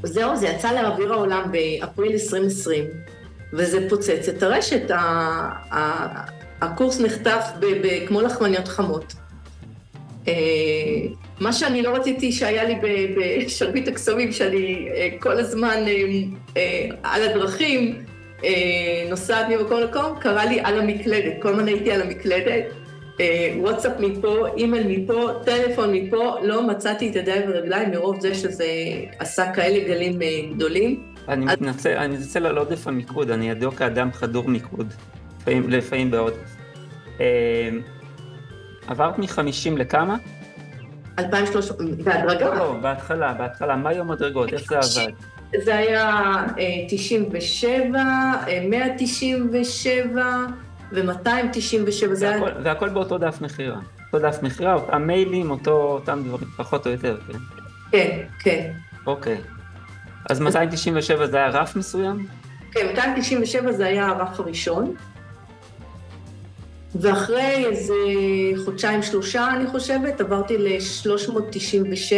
זהו, זה יצא לאוויר העולם באפריל 2020, וזה פוצץ את הרשת. הקורס נחטף כמו לחמניות חמות. מה שאני לא רציתי שהיה לי בשרביט הקסמים, שאני כל הזמן על הדרכים, נוסעת ממקום למקום, קרה לי על המקלדת. כל הזמן הייתי על המקלדת, וואטסאפ מפה, אימייל מפה, טלפון מפה, לא מצאתי את ידיים ורגליים מרוב זה שזה עשה כאלה גלים גדולים. אני מתנצל על עודף המיקוד, אני ידוע כאדם חדור מיקוד, לפעמים בעודף. עברת מ-50 לכמה? 2,300, בהדרגה. לא, בהתחלה, מה יום הדרגות, איך זה עבד? זה היה 97, 197 ו-297. והכל באותו דף מחירה. אותו דף מחירה, המיילים, אותם דברים, פחות או יותר, כן? כן, כן. אוקיי. אז 297 זה היה רף מסוים? כן, 297 זה היה הרף הראשון. ואחרי איזה חודשיים שלושה, אני חושבת, עברתי ל-396.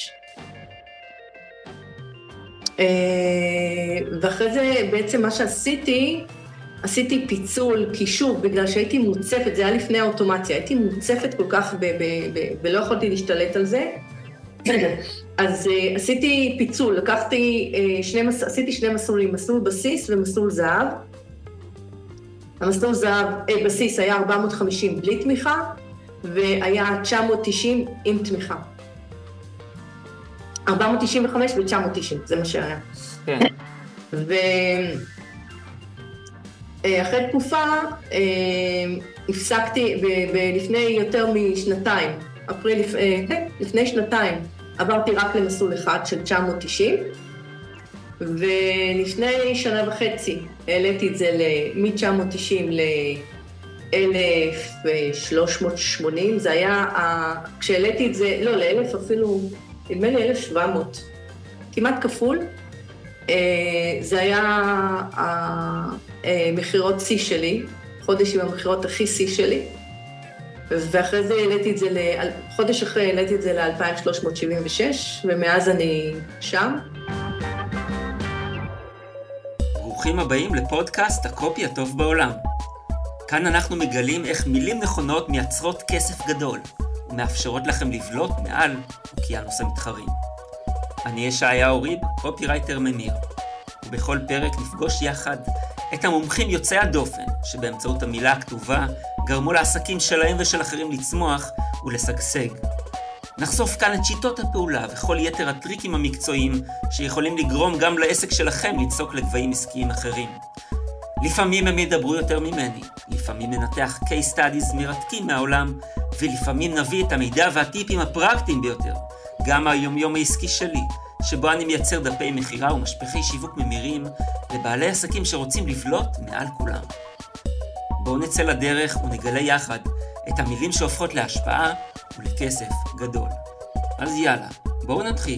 ואחרי זה בעצם מה שעשיתי, עשיתי פיצול, כי שוב, בגלל שהייתי מוצפת, זה היה לפני האוטומציה, הייתי מוצפת כל כך ולא יכולתי להשתלט על זה. אז עשיתי פיצול, עשיתי שני מסלולים, מסלול בסיס ומסלול זהב. המסלול זהב, בסיס היה 450 בלי תמיכה, והיה 990 עם תמיכה. 495 ו-990, זה מה שהיה. כן. ואחרי תקופה, הפסקתי, לפני יותר משנתיים, לפני שנתיים, עברתי רק למסלול אחד של 990, ולפני שנה וחצי העליתי את זה מ-990 ל-1,380, זה היה, כשהעליתי את זה, לא, ל-1,000 אפילו, נדמה לי 1,700, כמעט כפול, זה היה המחירות C שלי, חודש עם המחירות הכי C שלי, ואחרי זה העליתי את זה, חודש אחרי העליתי את זה ל-2,376, ומאז אני שם. ברוכים הבאים לפודקאסט הקופי הטוב בעולם. כאן אנחנו מגלים איך מילים נכונות מייצרות כסף גדול, ומאפשרות לכם לבלוט מעל אוקיינוס המתחרים. אני ישעיהו ריב, קופירייטר ממיר, ובכל פרק נפגוש יחד את המומחים יוצאי הדופן, שבאמצעות המילה הכתובה גרמו לעסקים שלהם ושל אחרים לצמוח ולשגשג. נחשוף כאן את שיטות הפעולה וכל יתר הטריקים המקצועיים שיכולים לגרום גם לעסק שלכם לצעוק לגבהים עסקיים אחרים. לפעמים הם ידברו יותר ממני, לפעמים ננתח case studies מרתקים מהעולם, ולפעמים נביא את המידע והטיפים הפרקטיים ביותר, גם היומיום העסקי שלי, שבו אני מייצר דפי מחירה ומשפחי שיווק ממירים לבעלי עסקים שרוצים לבלוט מעל כולם. בואו נצא לדרך ונגלה יחד את המילים שהופכות להשפעה ולכסף גדול. אז יאללה, בואו נתחיל.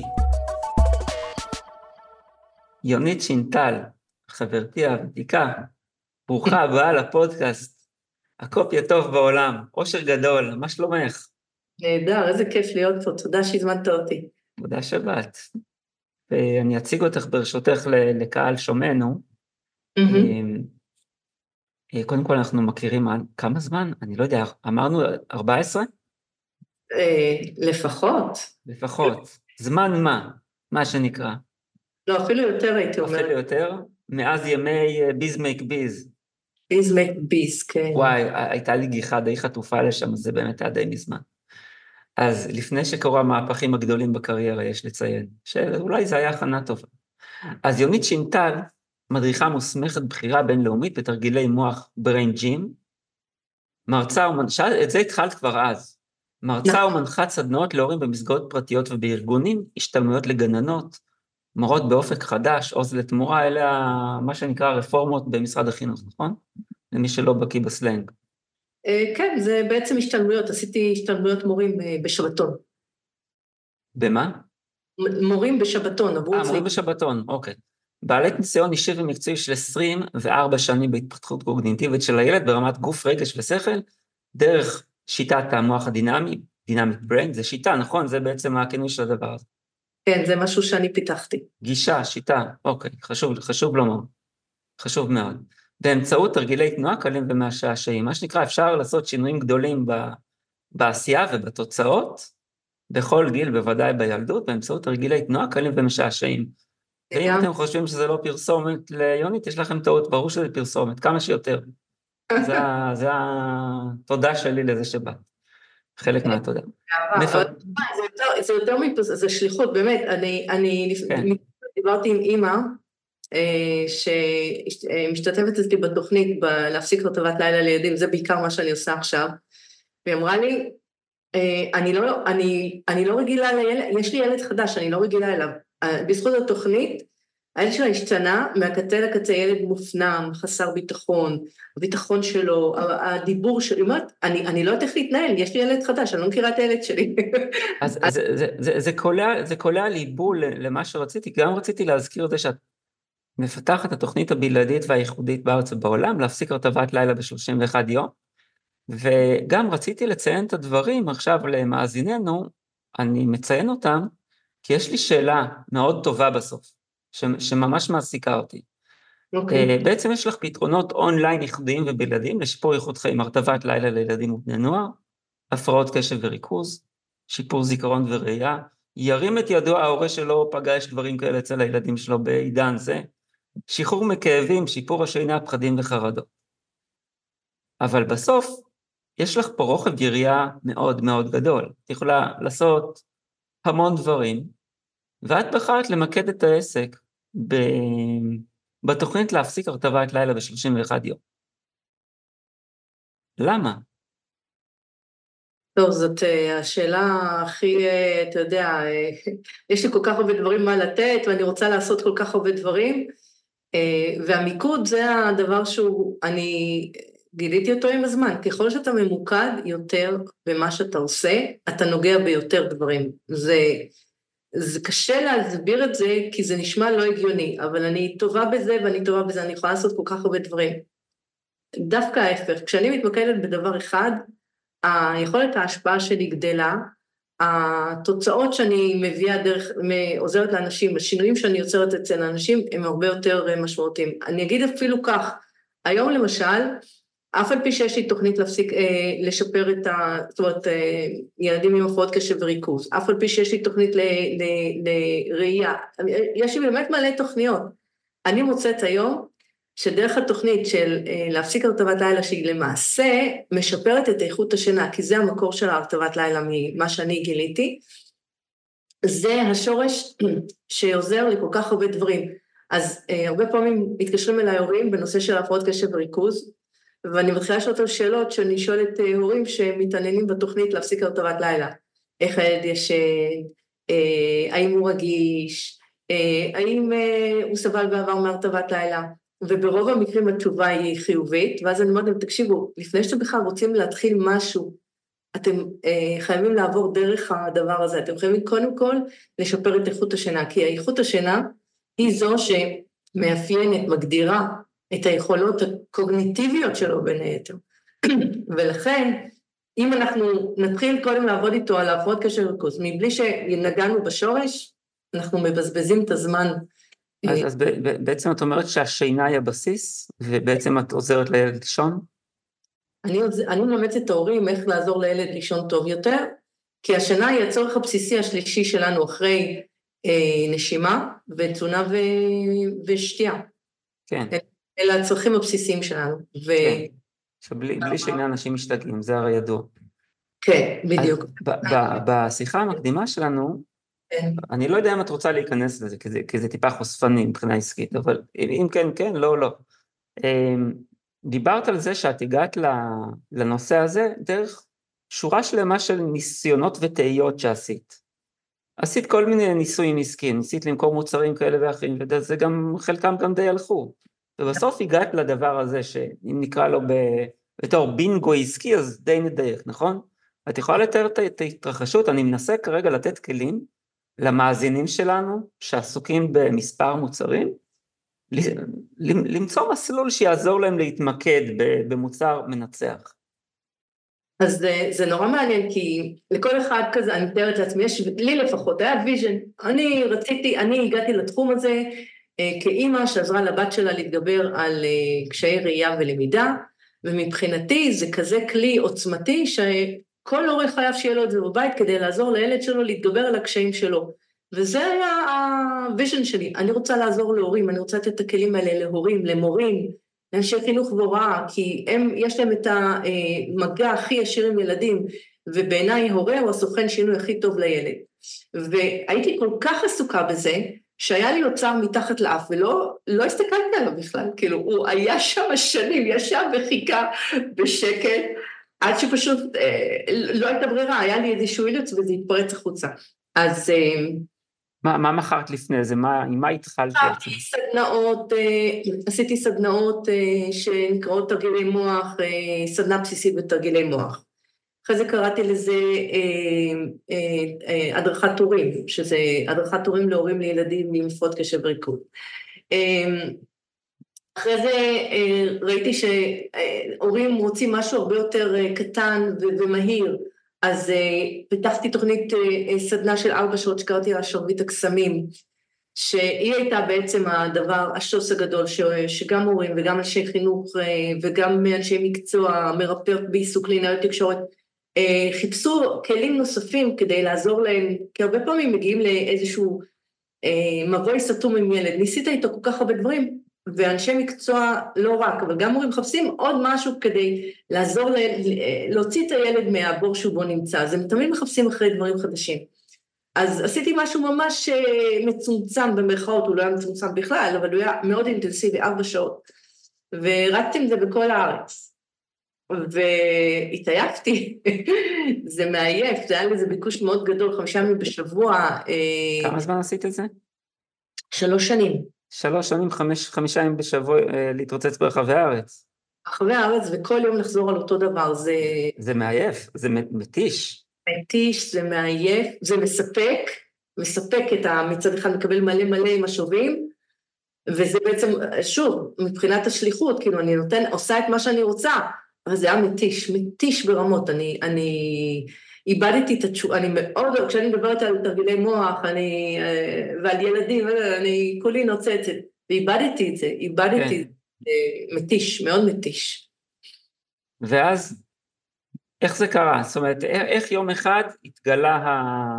יונית שינטל, חברתי הוותיקה, ברוכה הבאה לפודקאסט, הקופי הטוב בעולם, אושר גדול, מה שלומך? נהדר, איזה כיף להיות פה, תודה שהזמנת אותי. תודה שבאת. ואני אציג אותך ברשותך לקהל שומענו. קודם כל אנחנו מכירים כמה זמן? אני לא יודע, אמרנו 14? לפחות. זמן מה שנקרא? לא, אפילו יותר הייתי אומר. אפילו יותר? מאז ימי ביז מייק ביז. ביז מייק ביז, כן. וואי, הייתה לי גיחה די חטופה לשם, אז זה באמת היה די מזמן. אז לפני שקרו המהפכים הגדולים בקריירה, יש לציין, שאולי זה היה הכנה טובה. אז יונית שינטל, מדריכה מוסמכת בחירה בינלאומית בתרגילי מוח brain gym, מרצה ומנחה, את זה התחלת כבר אז, מרצה ומנחת סדנאות להורים במסגרות פרטיות ובארגונים, השתלמויות לגננות, מורות באופק חדש, עוז לתמורה, אלה מה שנקרא רפורמות במשרד החינוך, נכון? למי שלא בקיא בסלנג. כן, זה בעצם השתלמויות, עשיתי השתלמויות מורים בשבתון. במה? מורים בשבתון, מורים בשבתון, אוקיי. בעלת ניסיון אישי ומקצועי של 24 שנים בהתפתחות קוגניטיבית של הילד, ברמת גוף, רגש ושכל, דרך שיטת המוח הדינמי, דינמיק בריין, זה שיטה, נכון? זה בעצם הכינוי של הדבר הזה. כן, זה משהו שאני פיתחתי. גישה, שיטה, אוקיי, חשוב לומר, חשוב מאוד. באמצעות תרגילי תנועה קלים ומשעשעים, מה שנקרא, אפשר לעשות שינויים גדולים בעשייה ובתוצאות, בכל גיל, בוודאי בילדות, באמצעות תרגילי תנועה קלים ומשעשעים. ואם אתם חושבים שזה לא פרסומת ליונית, יש לכם טעות, ברור שזה פרסומת, כמה שיותר. זה התודה שלי לזה שבאת. חלק מהתודה. זה יותר מפרסומת, זה שליחות, באמת. אני דיברתי עם אמא, שמשתתפת אצלי בתוכנית, להפסיק הרטבת לילה לילדים, זה בעיקר מה שאני עושה עכשיו, והיא אמרה לי, אני לא רגילה לילד, יש לי ילד חדש, אני לא רגילה אליו. בזכות התוכנית, הילד שלה השתנה, מהקצה לקצה ילד מופנם, חסר ביטחון, הביטחון שלו, הדיבור שלי, אני לא יודעת איך להתנהל, יש לי ילד חדש, אני לא מכירה את הילד שלי. אז זה קולע ליבול למה שרציתי, גם רציתי להזכיר את זה שאת מפתחת התוכנית הבלעדית והייחודית בארץ ובעולם, להפסיק הרטבת לילה ב-31 יום, וגם רציתי לציין את הדברים עכשיו למאזיננו, אני מציין אותם, כי יש לי שאלה מאוד טובה בסוף, שממש מעסיקה אותי. בעצם יש לך פתרונות אונליין ייחודיים ובלעדיים לשיפור איכות חיים, הרטבת לילה לילדים ובני נוער, הפרעות קשב וריכוז, שיפור זיכרון וראייה, ירים את ידו ההורה שלו פגש דברים כאלה אצל הילדים שלו בעידן זה, שחרור מכאבים, שיפור השינה, פחדים וחרדות. אבל בסוף, יש לך פה רוחב יריעה מאוד מאוד גדול. את יכולה לעשות המון דברים, ואת בחרת למקד את העסק בתוכנית להפסיק הרטבת לילה ב-31 יום. למה? טוב, זאת השאלה הכי, אתה יודע, יש לי כל כך הרבה דברים מה לתת, ואני רוצה לעשות כל כך הרבה דברים, והמיקוד זה הדבר אני גיליתי אותו עם הזמן. ככל שאתה ממוקד יותר במה שאתה עושה, אתה נוגע ביותר דברים. זה קשה להסביר את זה, כי זה נשמע לא הגיוני, אבל אני טובה בזה, ואני טובה בזה, אני יכולה לעשות כל כך הרבה דברים. דווקא ההפך, כשאני מתמקדת בדבר אחד, היכולת ההשפעה שלי גדלה, התוצאות שאני מביאה עוזרת לאנשים, השינויים שאני יוצרת אצל האנשים, הם הרבה יותר משמעותיים. אני אגיד אפילו כך, היום למשל, אף על פי שיש לי תוכנית להפסיק, לשפר זאת אומרת, ילדים עם הפרעות קשב וריכוז, אף על פי שיש לי תוכנית לראייה, יש לי באמת מלא תוכניות. אני מוצאת היום, שדרך התוכנית של להפסיק הרטבת לילה, שהיא למעשה משפרת את איכות השינה, כי זה המקור של הרטבת לילה ממה שאני גיליתי, זה השורש שעוזר לי כל כך הרבה דברים. אז הרבה פעמים מתקשרים אליי הורים בנושא של הפרעות קשב וריכוז, ואני מתחילה לשאול אותם שאלות שאני שואלת הורים שמתעניינים בתוכנית להפסיק הרטבת לילה. איך הילד ישן, האם הוא רגיש, האם הוא סבל בעבר מהרטבת לילה, וברוב המקרים התשובה היא חיובית, ואז אני אומרת להם, תקשיבו, לפני שאתם בכלל רוצים להתחיל משהו, אתם חייבים לעבור דרך הדבר הזה, אתם חייבים קודם כל לשפר את איכות השינה, כי האיכות השינה היא זו שמאפיינת, מגדירה את היכולות הקוגניטיביות שלו בין היתר. ולכן, אם אנחנו נתחיל קודם לעבוד איתו על הפרעות קשב וריכוז, מבלי שנגענו בשורש, אנחנו מבזבזים את הזמן. אז בעצם את אומרת שהשינה היא הבסיס, ובעצם את עוזרת לילד לישון? אני מלמדת את ההורים איך לעזור לילד לישון טוב יותר, כי השינה היא הצורך הבסיסי השלישי שלנו אחרי נשימה ותזונה ושתייה. כן. אלה הצרכים הבסיסיים שלנו. כן. בלי שינה אנשים משתגעים, זה הרי ידוע. כן, בדיוק. בשיחה המקדימה שלנו, אני לא יודע אם את רוצה להיכנס לזה, כי זה טיפה חושפני מבחינה עסקית, אבל אם כן, כן, לא, לא. דיברת על זה שאת הגעת לנושא הזה דרך שורה שלמה של ניסיונות ותהיות שעשית. עשית כל מיני ניסויים עסקיים, ניסית למכור מוצרים כאלה ואחרים, וזה גם, חלקם גם די הלכו. ובסוף הגעת לדבר הזה, שאם נקרא לו בתור בינגו עסקי, אז די נדייק, נכון? את יכולה לתאר את ההתרחשות, אני מנסה כרגע לתת כלים למאזינים שלנו, שעסוקים במספר מוצרים, למצוא מסלול שיעזור להם להתמקד במוצר מנצח. אז זה נורא מעניין, כי לכל אחד כזה, אני מתארת לעצמי, יש לי לפחות, היה ויז'ן, אני הגעתי לתחום הזה כאימא שעזרה לבת שלה להתגבר על קשיי ראייה ולמידה, ומבחינתי זה כזה כלי עוצמתי, שכל הורה חייב שיהיה לו את זה בבית, כדי לעזור לילד שלו להתגבר על הקשיים שלו, וזה היה הוויז'ן שלי, אני רוצה לעזור להורים, אני רוצה לתת את הכלים האלה להורים, למורים, לאנשי חינוך והוראה, כי יש להם את המגע הכי ישיר עם ילדים, ובעיניי הורה הוא הסוכן שינוי הכי טוב לילד. והייתי כל כך עסוקה בזה, שהיה לי אוצר מתחת לאף, ולא הסתכלתי עליו בכלל, כאילו הוא היה שם שנים, ישב וחיכה בשקט, עד שפשוט לא הייתה ברירה, היה לי איזשהו אילוץ וזה התפרץ החוצה. אז מה מחרת לפני זה? עם מה התחלת? עשיתי סדנאות שנקראות תרגילי מוח, סדנה בסיסית בתרגילי מוח. אחרי זה קראתי לזה הדרכת הורים, שזה הדרכת הורים להורים לילדים עם הפרעות קשב וריכוז. אחרי זה ראיתי שהורים רוצים משהו הרבה יותר קטן ומהיר, אז פיתחתי תוכנית סדנה של 4 שעות שקראתי לה שרביט הקסמים, שהיא הייתה בעצם הדבר, השוס הגדול, שגם הורים וגם אנשי חינוך וגם אנשי מקצוע, מרפאות בעיסוק קלינאיות תקשורת, חיפשו כלים נוספים כדי לעזור להם, כי הרבה פעמים מגיעים לאיזשהו מבוי סתום עם ילד, ניסית איתו כל כך הרבה דברים, ואנשי מקצוע לא רק, אבל גם הורים מחפשים עוד משהו כדי לעזור להוציא את הילד מהבור שהוא בו נמצא, אז הם תמיד מחפשים אחרי דברים חדשים. אז עשיתי משהו ממש מצומצם במרכאות, הוא לא היה מצומצם בכלל, אבל הוא היה מאוד אינטנסיבי, 4 שעות, ורצתי עם זה בכל הארץ. והתעייפתי, זה מעייף, זה היה לזה ביקוש מאוד גדול, 5 ימים בשבוע. כמה זמן עשית את זה? 3 שנים. 3 שנים, 5 ימים בשבוע להתרוצץ ברחבי הארץ. ברחבי הארץ, וכל יום לחזור על אותו דבר, זה מעייף, זה מתיש. מתיש, זה מעייף, זה מספק את מצד אחד מקבל מלא משאבים, וזה בעצם, שוב, מבחינת השליחות, כאילו אני עושה את מה שאני רוצה, אבל זה היה מתיש ברמות, אני איבדתי את התשוקה, אני מאוד, כשאני מדברת על תרגילי מוח, ועל ילדים, אני כולי נוצצת, ואיבדתי את זה, מתיש, מאוד מתיש. ואז, איך זה קרה? זאת אומרת, איך יום אחד התגלה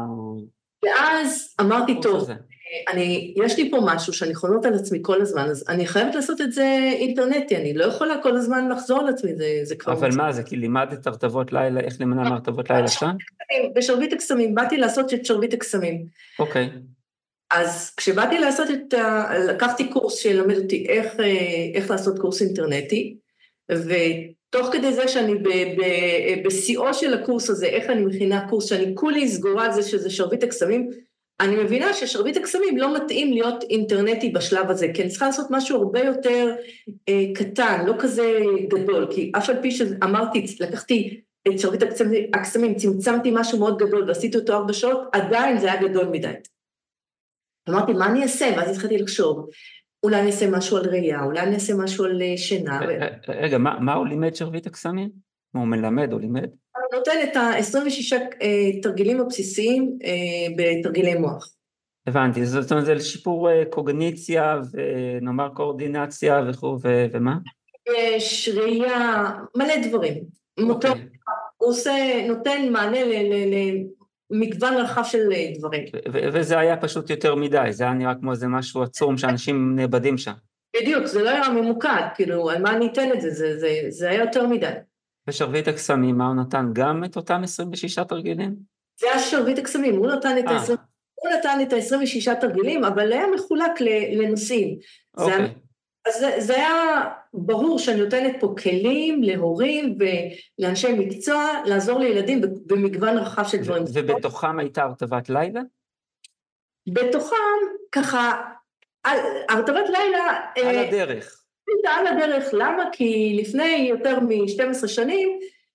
ואז אמרתי, טוב, יש לי פה משהו שאני חולמת על עצמי כל הזמן, אז אני חייבת לעשות את זה אינטרנטי, אני לא יכולה כל הזמן לחזור על עצמי, זה כבר... אבל מה זה, כי לימדת הרטבות לילה, איך למנע מהרטבות לילה שם? בשרביט הקסמים, באתי לעשות את שרביט הקסמים. אוקיי. אז כשבאתי לעשות לקחתי קורס שילמד אותי איך לעשות קורס אינטרנטי, ותוך כדי זה שאני בשיאו של הקורס הזה, איך אני מכינה קורס, שאני כולי סגורה על זה שזה שרביט הקסמים, אני מבינה ששרביט הקסמים לא מתאים להיות אינטרנטי בשלב הזה, כי אני צריכה לעשות משהו הרבה יותר קטן, לא כזה גדול, כי אף על פי שאמרתי, לקחתי את שרביט הקסמים, צמצמתי משהו מאוד גדול, ועשיתי אותו 4 שעות, עדיין זה היה גדול מדי. אמרתי, מה אני אעשה? ואז התחלתי לחשוב, אולי אני אעשה משהו על ראייה, אולי אני אעשה משהו על שינה. רגע, מה הוא לימד שרביט הקסמים? מה הוא מלמד או לימד? הוא נותן את ה-26 תרגילים הבסיסיים בתרגילי מוח. הבנתי, זאת אומרת, זה לשיפור קוגניציה ונאמר קואורדינציה וכו' ומה? יש ראייה, מלא דברים. הוא נותן מענה למגוון רחב של דברים. וזה היה פשוט יותר מדי, זה היה נראה כמו איזה משהו עצום שאנשים נאבדים שם. בדיוק, זה לא היה ממוקד, כאילו, על מה אני אתן את זה, זה היה יותר מדי. ושרביט הקסמים, מה הוא נתן? גם את אותם 26 תרגילים? זה היה שרביט הקסמים, הוא נתן את ה-26 תרגילים, אבל היה מחולק לנושאים. אוקיי. אז זה היה ברור שאני נותנת פה כלים להורים ולאנשי מקצוע, לעזור לילדים במגוון רחב של דברים. ובתוכם הייתה הרטבת לילה? בתוכם, ככה, הרטבת לילה... על הדרך. על הדרך, למה? כי לפני יותר מ-12 שנים,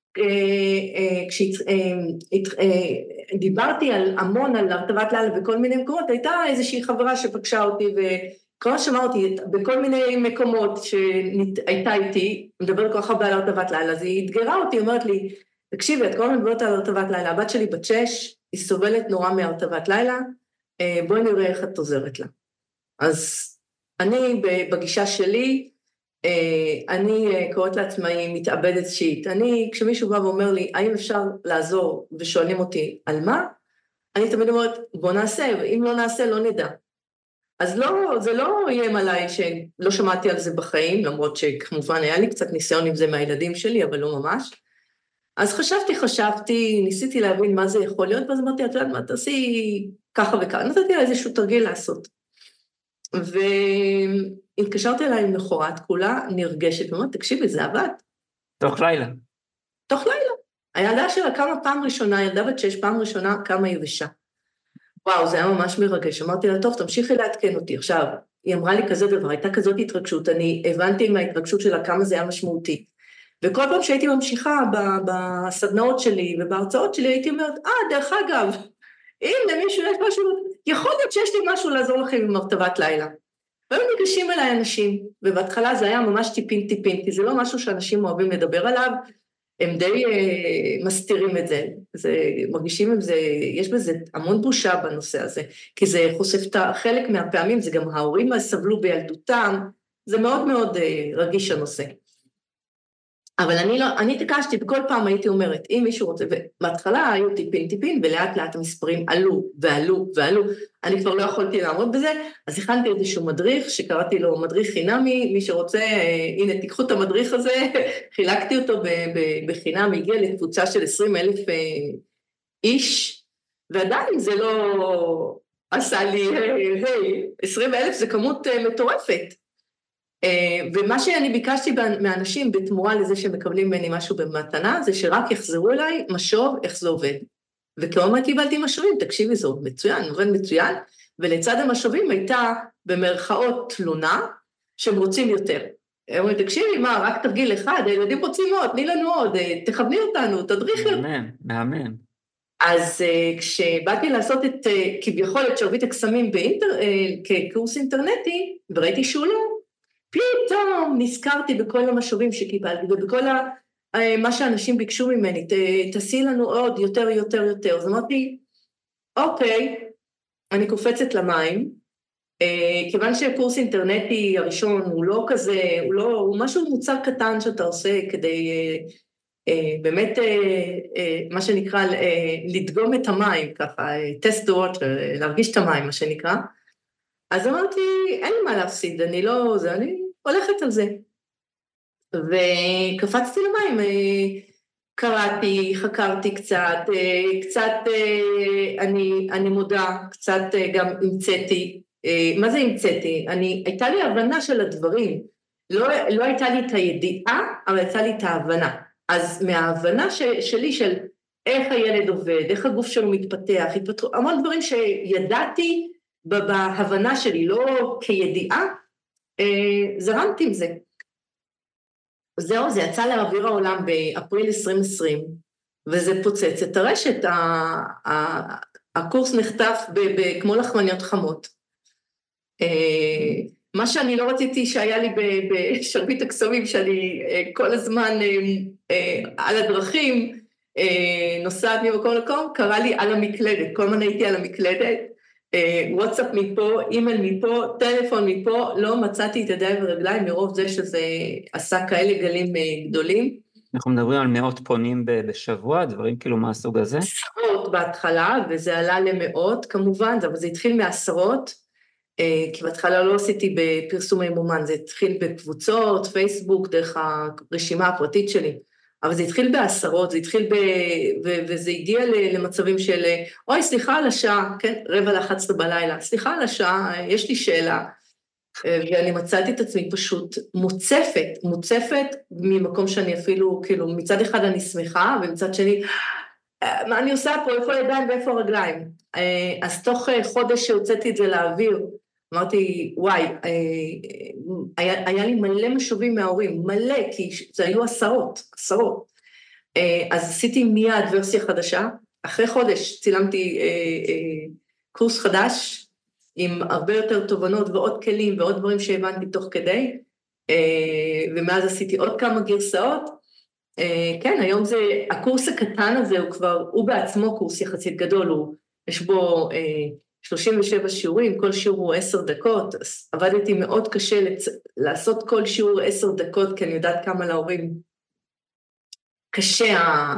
כשדיברתי המון על הרטבת לילה בכל מיני מקומות, הייתה איזושהי חברה שפגשה אותי, וכל מה שאמר אותי, בכל מיני מקומות שהייתה איתי, מדברת כל כך הרבה על הרטבת לילה, אז היא התגרה אותי, אומרת לי, תקשיבי, את כל הזמן מדברת על הרטבת לילה, הבת שלי בת 6, היא סובלת נורא מהרטבת לילה, בואי נראה איך את עוזרת לה. אז אני בגישה שלי, אני קוראת לעצמאי מתאבדת שיט, כשמישהו בא ואומר לי, האם אפשר לעזור ושואלים אותי על מה, אני תמיד אומרת, בוא נעשה, ואם לא נעשה, לא נדע. אז לא, זה לא איים עליי שלא שמעתי על זה בחיים, למרות שכמובן היה לי קצת ניסיון עם זה מהילדים שלי, אבל לא ממש. אז חשבתי, ניסיתי להבין מה זה יכול להיות, ואז אמרתי, את יודעת מה, תעשי ככה וככה, נתתי לה איזשהו תרגיל לעשות. והתקשרתי אליי עם מחרת, כולה נרגשת, ואומרת, תקשיבי, זה עבד. תוך לילה. תוך לילה. הילדה שלה כמה פעם ראשונה, ילדה בת 6, פעם ראשונה, כמה יבשה. וואו, זה היה ממש מרגש. אמרתי לה, טוב, תמשיכי לעדכן אותי. עכשיו, היא אמרה לי כזה דבר, הייתה כזאת התרגשות, אני הבנתי מההתרגשות שלה כמה זה היה משמעותי. וכל פעם שהייתי ממשיכה בסדנאות שלי ובהרצאות שלי, הייתי אומרת, דרך אגב, אם למישהו יש משהו, יכול להיות שיש לי משהו לעזור לכם עם הרטבת לילה. והיום ניגשים אליי אנשים, ובהתחלה זה היה ממש טיפין, כי זה לא משהו שאנשים אוהבים לדבר עליו, הם די מסתירים את זה, מרגישים עם זה, יש בזה המון בושה בנושא הזה, כי זה חושף חלק מהפעמים, זה גם ההורים סבלו בילדותם, זה מאוד מאוד רגיש הנושא. אבל אני תקשתי, בכל פעם הייתי אומרת, אם מישהו רוצה, ובהתחלה היו טיפין, ולאט לאט המספרים עלו, אני כבר לא יכולתי לעמוד בזה, אז הכנתי איזשהו מדריך, שקראתי לו מדריך חינמי, מי שרוצה, הנה תיקחו את המדריך הזה, חילקתי אותו בחינם, הגיע לקבוצה של 20,000 איש, ועדיין זה לא עשה לי, 20,000 זה כמות מטורפת, ומה שאני ביקשתי מאנשים בתמורה לזה שמקבלים ממני משהו במתנה, זה שרק יחזרו אליי משוב איך זה עובד. וכאומה קיבלתי משובים, תקשיבי, זה עובד מצוין, ולצד המשובים הייתה במרכאות תלונה, שהם רוצים יותר. הם אומרים, תקשיבי, מה, רק תרגיל אחד, הילדים רוצים עוד, תני לנו עוד, תכווני אותנו, תדריכי. מהמם. אז כשבאתי לעשות את, כביכול את שרביט הקסמים כקורס אינטרנטי, וראיתי שהוא לא, פתאום נזכרתי בכל המשובים שקיבלתי, ובכל מה שאנשים ביקשו ממני, תעשי לנו עוד יותר. אז אמרתי, אוקיי, אני קופצת למים, כיוון שהקורס אינטרנטי הראשון הוא לא כזה, הוא משהו מוצר קטן שאתה עושה כדי באמת, מה שנקרא, לדגום את המים, ככה, test the water, להרגיש את המים, מה שנקרא. אז אמרתי, אין לי מה להפסיד, אני הולכת על זה. וקפצתי למים, קראתי, חקרתי קצת אני מודה, קצת גם המצאתי. מה זה המצאתי? הייתה לי הבנה של הדברים, לא הייתה לי את הידיעה, אבל הייתה לי את ההבנה. אז מההבנה שלי של איך הילד עובד, איך הגוף שלו מתפתח, המון דברים שידעתי בהבנה שלי, לא כידיעה, זרמתי עם זה. זהו, זה יצא לאוויר העולם באפריל 2020, וזה פוצץ את הרשת, הקורס נחטף כמו לחמניות חמות. מה שאני לא רציתי שהיה לי בשרביט הקסמים, שאני כל הזמן על הדרכים, נוסעת ממקום למקום, קרא לי על המקלדת, כל הזמן הייתי על המקלדת, וואטסאפ מפה, אימייל מפה, טלפון מפה, לא מצאתי את ידיים ורגליים מרוב זה שזה עשה כאלה גלים גדולים. אנחנו מדברים על מאות פונים בשבוע, דברים כאילו מהסוג הזה? עשרות בהתחלה, וזה עלה למאות כמובן, אבל זה התחיל מעשרות, כי בהתחלה לא עשיתי בפרסום ממומן, זה התחיל בקבוצות, פייסבוק, דרך הרשימה הפרטית שלי, אבל זה התחיל בעשרות, וזה הגיע למצבים של, אוי, סליחה על השעה, כן, 10:45 בלילה, סליחה על השעה, יש לי שאלה, ואני מצאתי את עצמי פשוט מוצפת ממקום שאני אפילו, כאילו, מצד אחד אני שמחה, ומצד שני, מה אני עושה פה, איפה הידיים ואיפה הרגליים? אז תוך חודש שהוצאתי את זה לאוויר, אמרתי, וואי, היה לי מלא משובים מההורים, מלא, כי זה היו עשרות. אז עשיתי מיד ורסיה חדשה, אחרי חודש צילמתי קורס חדש, עם הרבה יותר תובנות ועוד כלים ועוד דברים שהבנתי תוך כדי, ומאז עשיתי עוד כמה גרסאות, כן, היום הקורס הקטן הזה הוא בעצמו קורס יחסית גדול, יש בו 37 שיעורים, כל שיעור הוא 10 דקות, אז עבדתי מאוד קשה לעשות כל שיעור 10 דקות, כי אני יודעת כמה להורים קשה,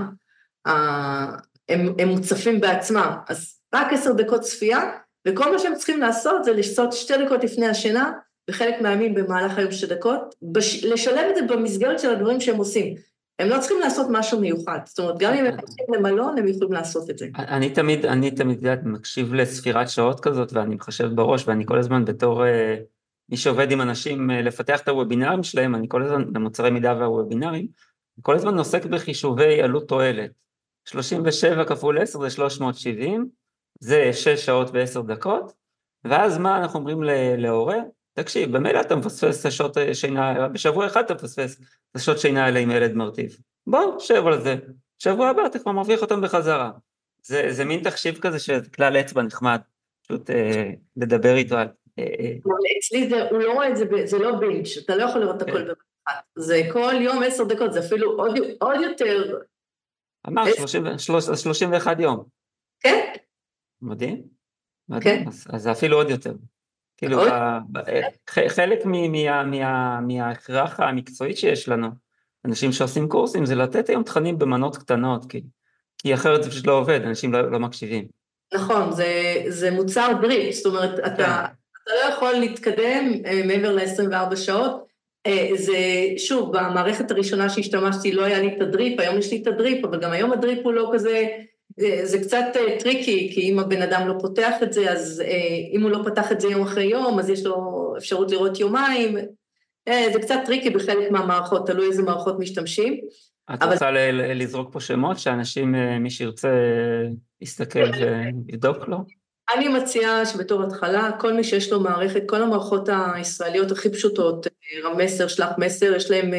הם מוצפים בעצמם, אז רק 10 דקות צפייה, וכל מה שהם צריכים לעשות זה לשצות 2 דקות לפני השינה, וחלק מהימים במהלך היום 2 דקות, לשלב את זה במסגרת של הדברים שהם עושים. הם לא צריכים לעשות משהו מיוחד, זאת אומרת, גם אם הם הולכים למלון, הם יכולים לעשות את זה. אני תמיד מקשיב לספירת שעות כזאת, ואני מחשב בראש, ואני כל הזמן בתור מי שעובד עם אנשים לפתח את הוובינרים שלהם, אני כל הזמן, למוצרי מידע והוובינרים, כל הזמן עוסק בחישובי עלות תועלת. 37 כפול 10 זה 370, זה 6 שעות ו10 דקות, ואז מה אנחנו אומרים להורה? תקשיב, במילא אתה מפספס את השעות שינה, בשבוע אחד אתה מפספס את השעות שינה האלה עם ילד מרטיב. בוא, שב על זה. שבוע הבא אתה כבר מרוויח אותם בחזרה. זה מין תחשיב כזה שכלל אצבע נחמד, פשוט לדבר איתו על... אצלי הוא לא רואה את זה, זה לא בינץ', אתה לא יכול לראות הכל במחת. זה כל יום 10 דקות, זה אפילו עוד יותר... אמר 31 יום. כן. מדהים? מדהים, אז זה אפילו עוד יותר. כאילו, חלק מההכרח המקצועית שיש לנו, אנשים שעושים קורסים, זה לתת היום תכנים במנות קטנות, כי אחרת זה פשוט לא עובד, אנשים לא מקשיבים. נכון, זה מוצר דריפ, זאת אומרת, אתה לא יכול להתקדם מעבר ל-24 שעות, זה, שוב, במערכת הראשונה שהשתמשתי לא היה לי את הדריפ, היום יש לי את הדריפ, אבל גם היום הדריפ הוא לא כזה, זה קצת טריקי, כי אם הבן אדם לא פותח את זה, אז אם הוא לא פתח את זה יום אחרי יום, אז יש לו אפשרות לראות יומיים, זה קצת טריקי בחלק מהמערכות, תלוי איזה מערכות משתמשים. את רוצה לזרוק פה שמות, שאנשים, מי שירצה יסתכל ויבדוק לו? אני מציעה שבתור התחלה, כל מי שיש לו מערכת, כל המערכות הישראליות הכי פשוטות, רב מסר, שלח מסר, יש להם,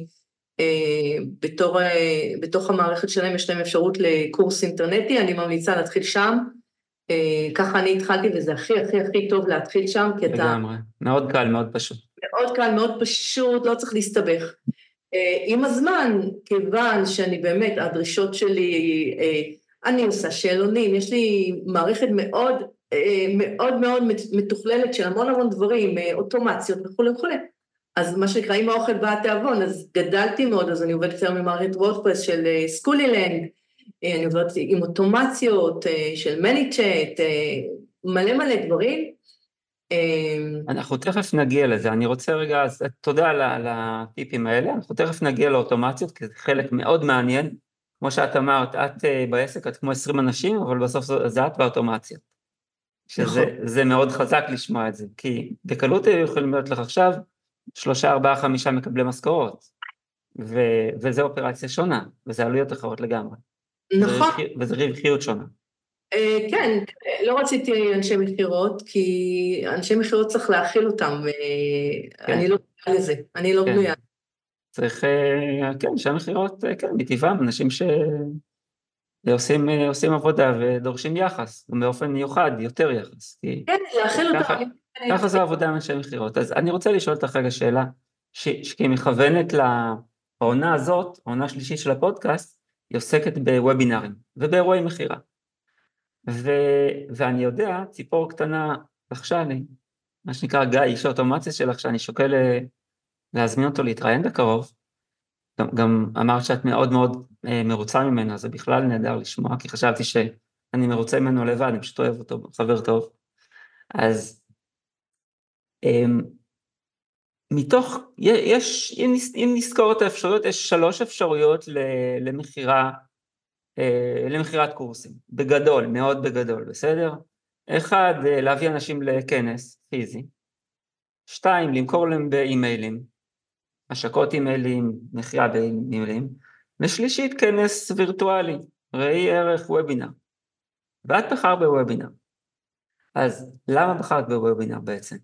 בתוך המערכת שלהם יש להם אפשרות לקורס אינטרנטי, אני ממליצה להתחיל שם, ככה אני התחלתי, וזה הכי טוב להתחיל שם, כי אתה... לגמרי, מאוד קל, מאוד פשוט. מאוד קל, מאוד פשוט, לא צריך להסתבך. עם הזמן, כיוון שאני באמת, הדרישות שלי, אני עושה שאלונים, יש לי מערכת מאוד מאוד מתוכללת של המון דברים, אוטומציות וכו'. אז מה שנקרא, עם האוכל בא התיאבון, אז גדלתי מאוד, אז אני עובדת יותר ממערכת וורדפרס של סקולילנד, אני עובדת עם אוטומציות של מניצ'ט, מלא דברים. אנחנו תכף נגיע לזה, אני רוצה רגע, אז תודה על הטיפים האלה, אנחנו תכף נגיע לאוטומציות, כי זה חלק מאוד מעניין, כמו שאת אמרת, את בעסק, את כמו 20 אנשים, אבל בסוף זה את באוטומציות, שזה מאוד חזק לשמוע את זה, כי בקלות יכולים להיות לך עכשיו, 3, 4, 5 מקבלי משכורות, וזה אופרציה שונה, וזה עלויות אחרות לגמרי. נכון. וזה רווחיות שונה. כן, לא רציתי אנשי מכירות, כי אנשי מכירות צריך להכיל אותם, ואני לא בנויה לזה, אני לא בנויה. צריך, כן, אנשי מכירות, כן, מטבעם, אנשים שעושים עבודה ודורשים יחס, ובאופן מיוחד, יותר יחס. כן, להכיל אותם. ככה זו עבודה עם אנשי מכירות. אז אני רוצה לשאול אותך רגע שאלה, שהיא מכוונת לעונה הזאת, העונה השלישית של הפודקאסט, היא עוסקת בוובינרים ובאירועי מכירה. ואני יודע, ציפור קטנה לחשה לי, מה שנקרא גיא, איש האוטומציה שלך, שאני שוקל להזמין אותו להתראיין בקרוב, גם אמרת שאת מאוד מאוד מרוצה ממנו, זה בכלל נהדר לשמוע, כי חשבתי שאני מרוצה ממנו לבד, אני פשוט אוהב אותו, חבר טוב. אז מתוך, אם נזכור את האפשרויות, יש 3 אפשרויות למכירת קורסים, בגדול, מאוד בגדול, בסדר? 1, להביא אנשים לכנס פיזי, 2, למכור להם באימיילים, השקות אימיילים, מכירה באימיילים, ושלישית, כנס וירטואלי, ראי ערך וובינר, ואת בחר בוובינר, אז למה בחרת בוובינר בעצם?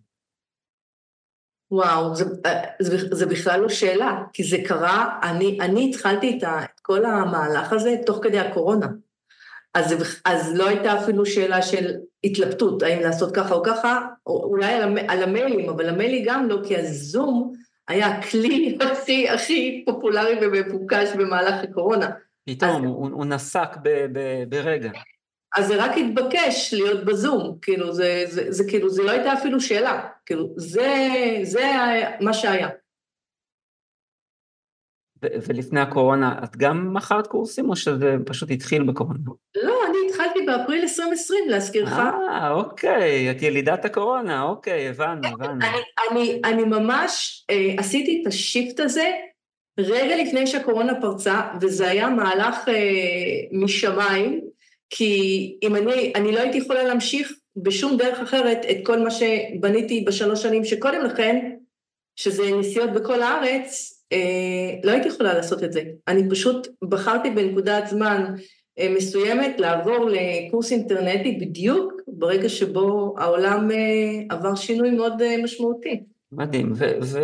וואו, זה בכלל לא שאלה, כי זה קרה, אני התחלתי את כל המהלך הזה תוך כדי הקורונה, אז לא הייתה אפילו שאלה של התלבטות, האם לעשות ככה או ככה, או אולי על המיילים, אבל המיילים גם לא, כי הזום היה הכלי הכי פופולרי ומבוקש במהלך הקורונה. פתאום, הוא נסק ברגע. אז זה רק התבקש להיות בזום, כאילו, זה לא הייתה אפילו שאלה, כאילו, זה מה שהיה. ולפני הקורונה, את גם מכרת קורסים, או שזה פשוט התחיל בקורונה? לא, אני התחלתי באפריל 2020, להזכירך. אוקיי, את ילידת הקורונה, אוקיי, הבנו. אני ממש עשיתי את השיפט הזה, רגע לפני שהקורונה פרצה, וזה היה מהלך משמיים, כי אם אני לא הייתי יכולה להמשיך בשום דרך אחרת את כל מה שבניתי בשלוש שנים שקודם לכן, שזה נסיעות בכל הארץ, לא הייתי יכולה לעשות את זה. אני פשוט בחרתי בנקודת זמן מסוימת לעבור לקורס אינטרנטי בדיוק ברגע שבו העולם עבר שינוי מאוד משמעותי. מדהים,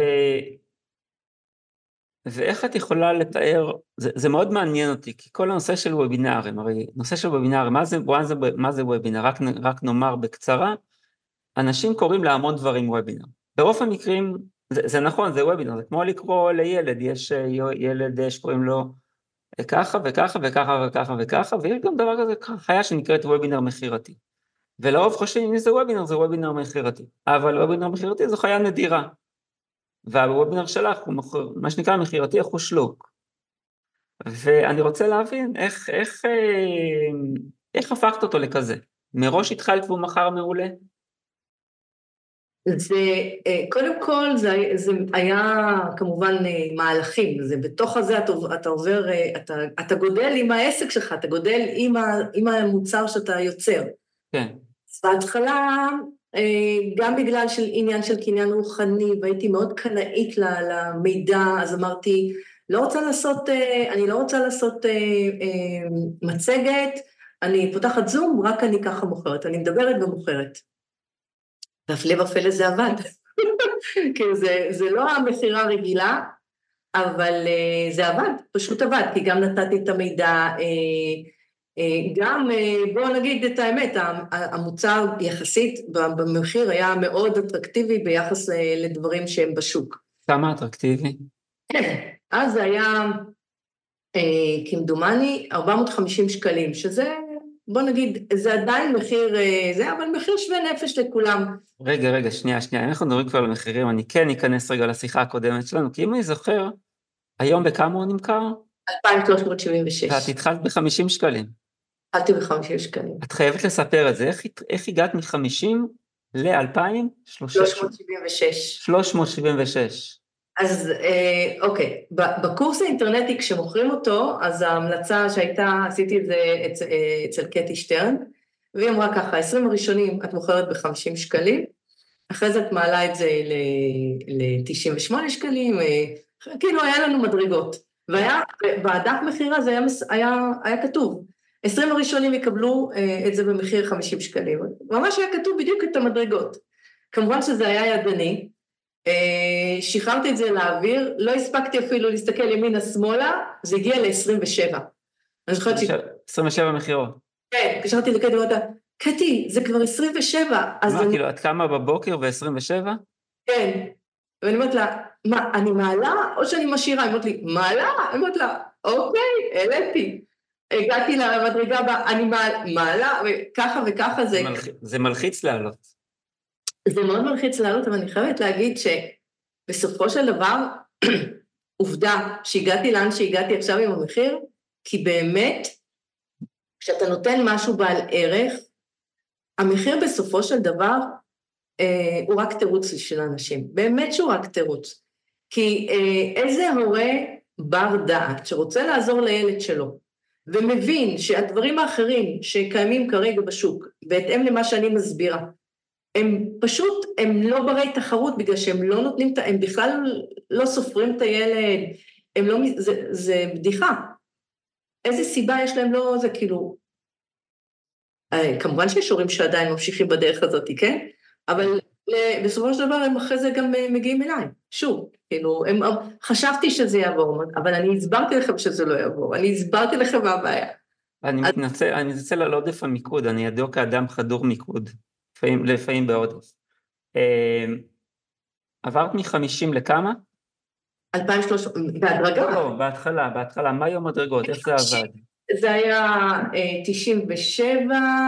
ואיך את יכולה לתאר, זה מאוד מעניין אותי, כי כל הנושא של וובינארים, הרי נושא של וובינארים, מה זה וובינר? רק נאמר בקצרה, אנשים קוראים להמון דברים וובינר. ברוב המקרים, זה נכון, זה וובינר, זה כמו לקרוא לילד, יש ילד שקוראים לו ככה וככה וככה וככה וככה, ויש גם דבר כזה, חיה שנקראת וובינר מחירתי. ולרוב חושבים, אם זה וובינר, זה וובינר מחירתי. אבל וובינר מחירתי זו חיה נדירה. והוובינר שלך הוא מה שנקרא מחירתי החושלוק. ואני רוצה להבין איך הפכת אותו לכזה? מראש התחלת והוא מחר מעולה? קודם כל זה היה כמובן מהלכים, זה בתוך הזה אתה עובר, אתה גודל עם העסק שלך, אתה גודל עם המוצר שאתה יוצר. כן. בהתחלה, גם בגלל עניין של קניין רוחני, והייתי מאוד קנאית למידע, אז אמרתי, אני לא רוצה לעשות מצגת, אני פותחת זום, רק אני ככה מוכרת, אני מדברת ומוכרת. והפלא ופלא זה עבד, כאילו זה לא המחירה הרגילה, אבל זה עבד, פשוט עבד, כי גם נתתי את המידע, גם בואו נגיד את האמת, המוצר יחסית במחיר היה מאוד אטרקטיבי ביחס לדברים שהם בשוק. כמה אטרקטיבי? אז זה היה כמדומני 450 שקלים, שזה בוא נגיד, זה עדיין מחיר, אבל מחיר שווה נפש לכולם. רגע, שנייה, אנחנו נוריד כבר למחירים, אני כן אכנס רגע לשיחה הקודמת שלנו, כי אם אני זוכר, היום בכמה הוא נמכר? 2,376. ואת התחלת ב-50 שקלים. התחלתי ב-50 שקלים. את חייבת לספר את זה, איך הגעת מ-50 ל-2,000? 376. 376. אז אוקיי, בקורס האינטרנטי כשמוכרים אותו, אז ההמלצה שהייתה, עשיתי את זה אצל קטי שטרן, והיא אמרה ככה, 20 הראשונים את מוכרת ב-50 שקלים, אחרי זה את מעלה את זה ל-98 שקלים, כאילו היה לנו מדרגות, ובדף מחירה זה היה כתוב, 20 הראשונים יקבלו את זה במחיר 50 שקלים, ממש היה כתוב בדיוק את המדרגות, כמובן שזה היה ידני, שחררתי את זה לאוויר, לא הספקתי אפילו להסתכל ימינה שמאלה, זה הגיע ל-27. 27 מחירות. כן, קשרתי לקטי ואתה, קטי, זה כבר 27. מה, כאילו, את קמה בבוקר ו-27? כן, ואני אומרת לה, מה, אני מעלה או שאני משאירה? היא אומרת לי, מעלה? אני אומרת לה, אוקיי, העליתי. הגעתי למדרגה הבאה, אני מעלה, וככה וככה זה... זה מלחיץ לעלות. זה מאוד מלחיץ לעלות, אבל אני חייבת להגיד שבסופו של דבר, עובדה שהגעתי לאן שהגעתי עכשיו עם המחיר, כי באמת, כשאתה נותן משהו בעל ערך, המחיר בסופו של דבר, הוא רק תירוץ של אנשים, באמת שהוא רק תירוץ. כי איזה הורה בר דעת שרוצה לעזור לילד שלו, ומבין שהדברים האחרים שקיימים כרגע בשוק, בהתאם למה שאני מסבירה, הם לא ברי תחרות, בגלל שהם לא נותנים, הם בכלל לא סופרים את הילד, זה בדיחה. איזה סיבה יש להם לא, זה כאילו, כמובן שיש הורים שעדיין ממשיכים בדרך הזאת, כן? אבל בסופו של דבר הם אחרי זה גם מגיעים אליי, שוב, כאילו, חשבתי שזה יעבור, אבל אני הסברתי לכם שזה לא יעבור, אני הסברתי לכם מה הבעיה. אני מתנצל על עודף המיקוד, אני ידוע כאדם חדור מיקוד. לפעמים בעודף. עברת מ-50 לכמה? 2003, בהדרגה. לא, בהתחלה, מה היו המדרגות, איך זה עבד? זה היה 97,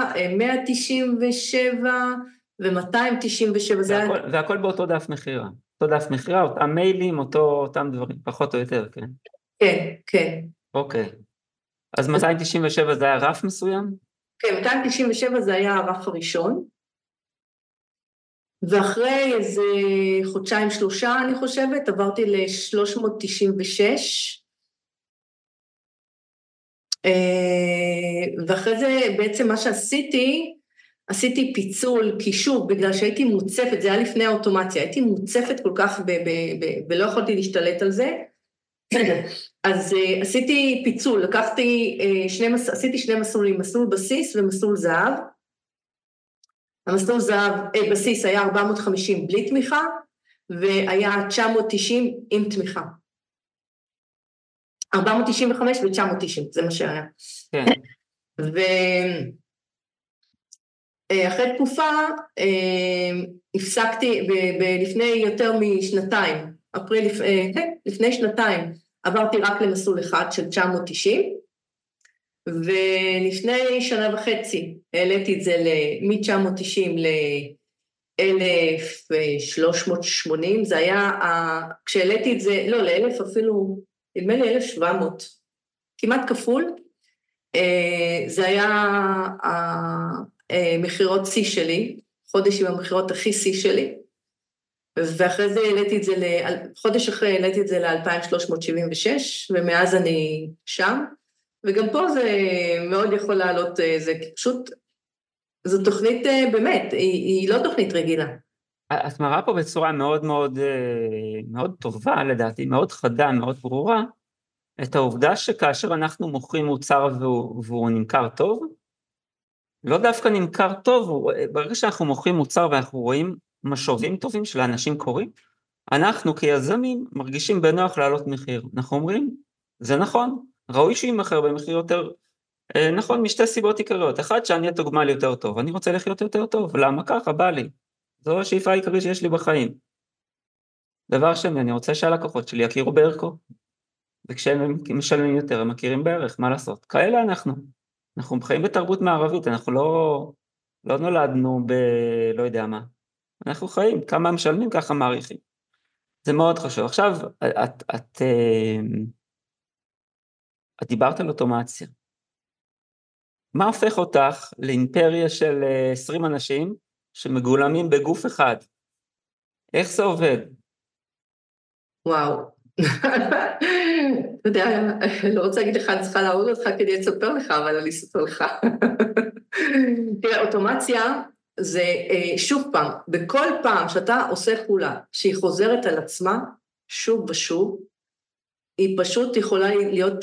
197 ו-297, והכל באותו דף מחירה, אותם מיילים, אותם דברים, פחות או יותר, כן? כן, כן. אוקיי, אז 297 זה היה רף מסוים? כן, 297 זה היה הרף הראשון, ואחרי איזה חודשיים-שלושה, אני חושבת, עברתי ל-396, ואחרי זה בעצם מה שעשיתי, עשיתי פיצול, כי שוב, בגלל שהייתי מוצפת, זה היה לפני האוטומציה, הייתי מוצפת כל כך ולא יכולתי להשתלט על זה, אז עשיתי פיצול, עשיתי שני מסלולים, מסלול בסיס ומסלול זהב, המסלול זהב, בסיס היה 450 בלי תמיכה, והיה 990 עם תמיכה. 495 ו-990, זה מה שהיה. כן. ואחרי תקופה, הפסקתי, לפני יותר משנתיים, לפני שנתיים, עברתי רק למסלול אחד של 990, ולפני שנה וחצי העליתי את זה מ-990 ל-1380, זה היה, כשהעליתי את זה, לא, ל-1000 אפילו, נדמה לי 1700, כמעט כפול, זה היה המחירות C שלי, חודש עם המחירות הכי C שלי, ואחרי זה העליתי את זה, חודש אחרי העליתי את זה ל-2376, ומאז אני שם, וגם פה זה מאוד יכול לעלות, זה פשוט, זו תוכנית באמת, היא לא תוכנית רגילה. את מראה פה בצורה מאוד מאוד, מאוד טובה לדעתי, מאוד חדה, מאוד ברורה, את העובדה שכאשר אנחנו מוכרים מוצר והוא נמכר טוב, לא דווקא נמכר טוב, ברגע שאנחנו מוכרים מוצר ואנחנו רואים משובים טובים של האנשים קוראים, אנחנו כיזמים מרגישים בנוח לעלות מחיר. אנחנו אומרים, זה נכון, ראוי שימכר במחיר יותר, נכון, משתי סיבות עיקריות. אחד, שאני אתוגמל יותר טוב, אני רוצה לחיות יותר טוב, למה ככה? בא לי. זו השאיפה העיקרית שיש לי בחיים. דבר שני, אני רוצה שהלקוחות שלי יכירו בערכו, וכשהם משלמים יותר, הם מכירים בערך, מה לעשות? כאלה אנחנו חיים בתרבות מערבית, אנחנו לא נולדנו לא יודע מה. אנחנו חיים, כמה משלמים, ככה מעריכים. זה מאוד חשוב. עכשיו, את דיברת על אוטומציה. מה הופך אותך לאימפריה של 20 אנשים שמגולמים בגוף אחד? איך זה עובד? וואו. אתה יודע, לא רוצה להגיד לך, אני צריכה להראות אותך כדי לספר לך, אבל אני אספר לך. תראה, אוטומציה זה שוב פעם, בכל פעם שאתה עושה פעולה שהיא חוזרת על עצמה, שוב ושוב, היא פשוט יכולה להיות,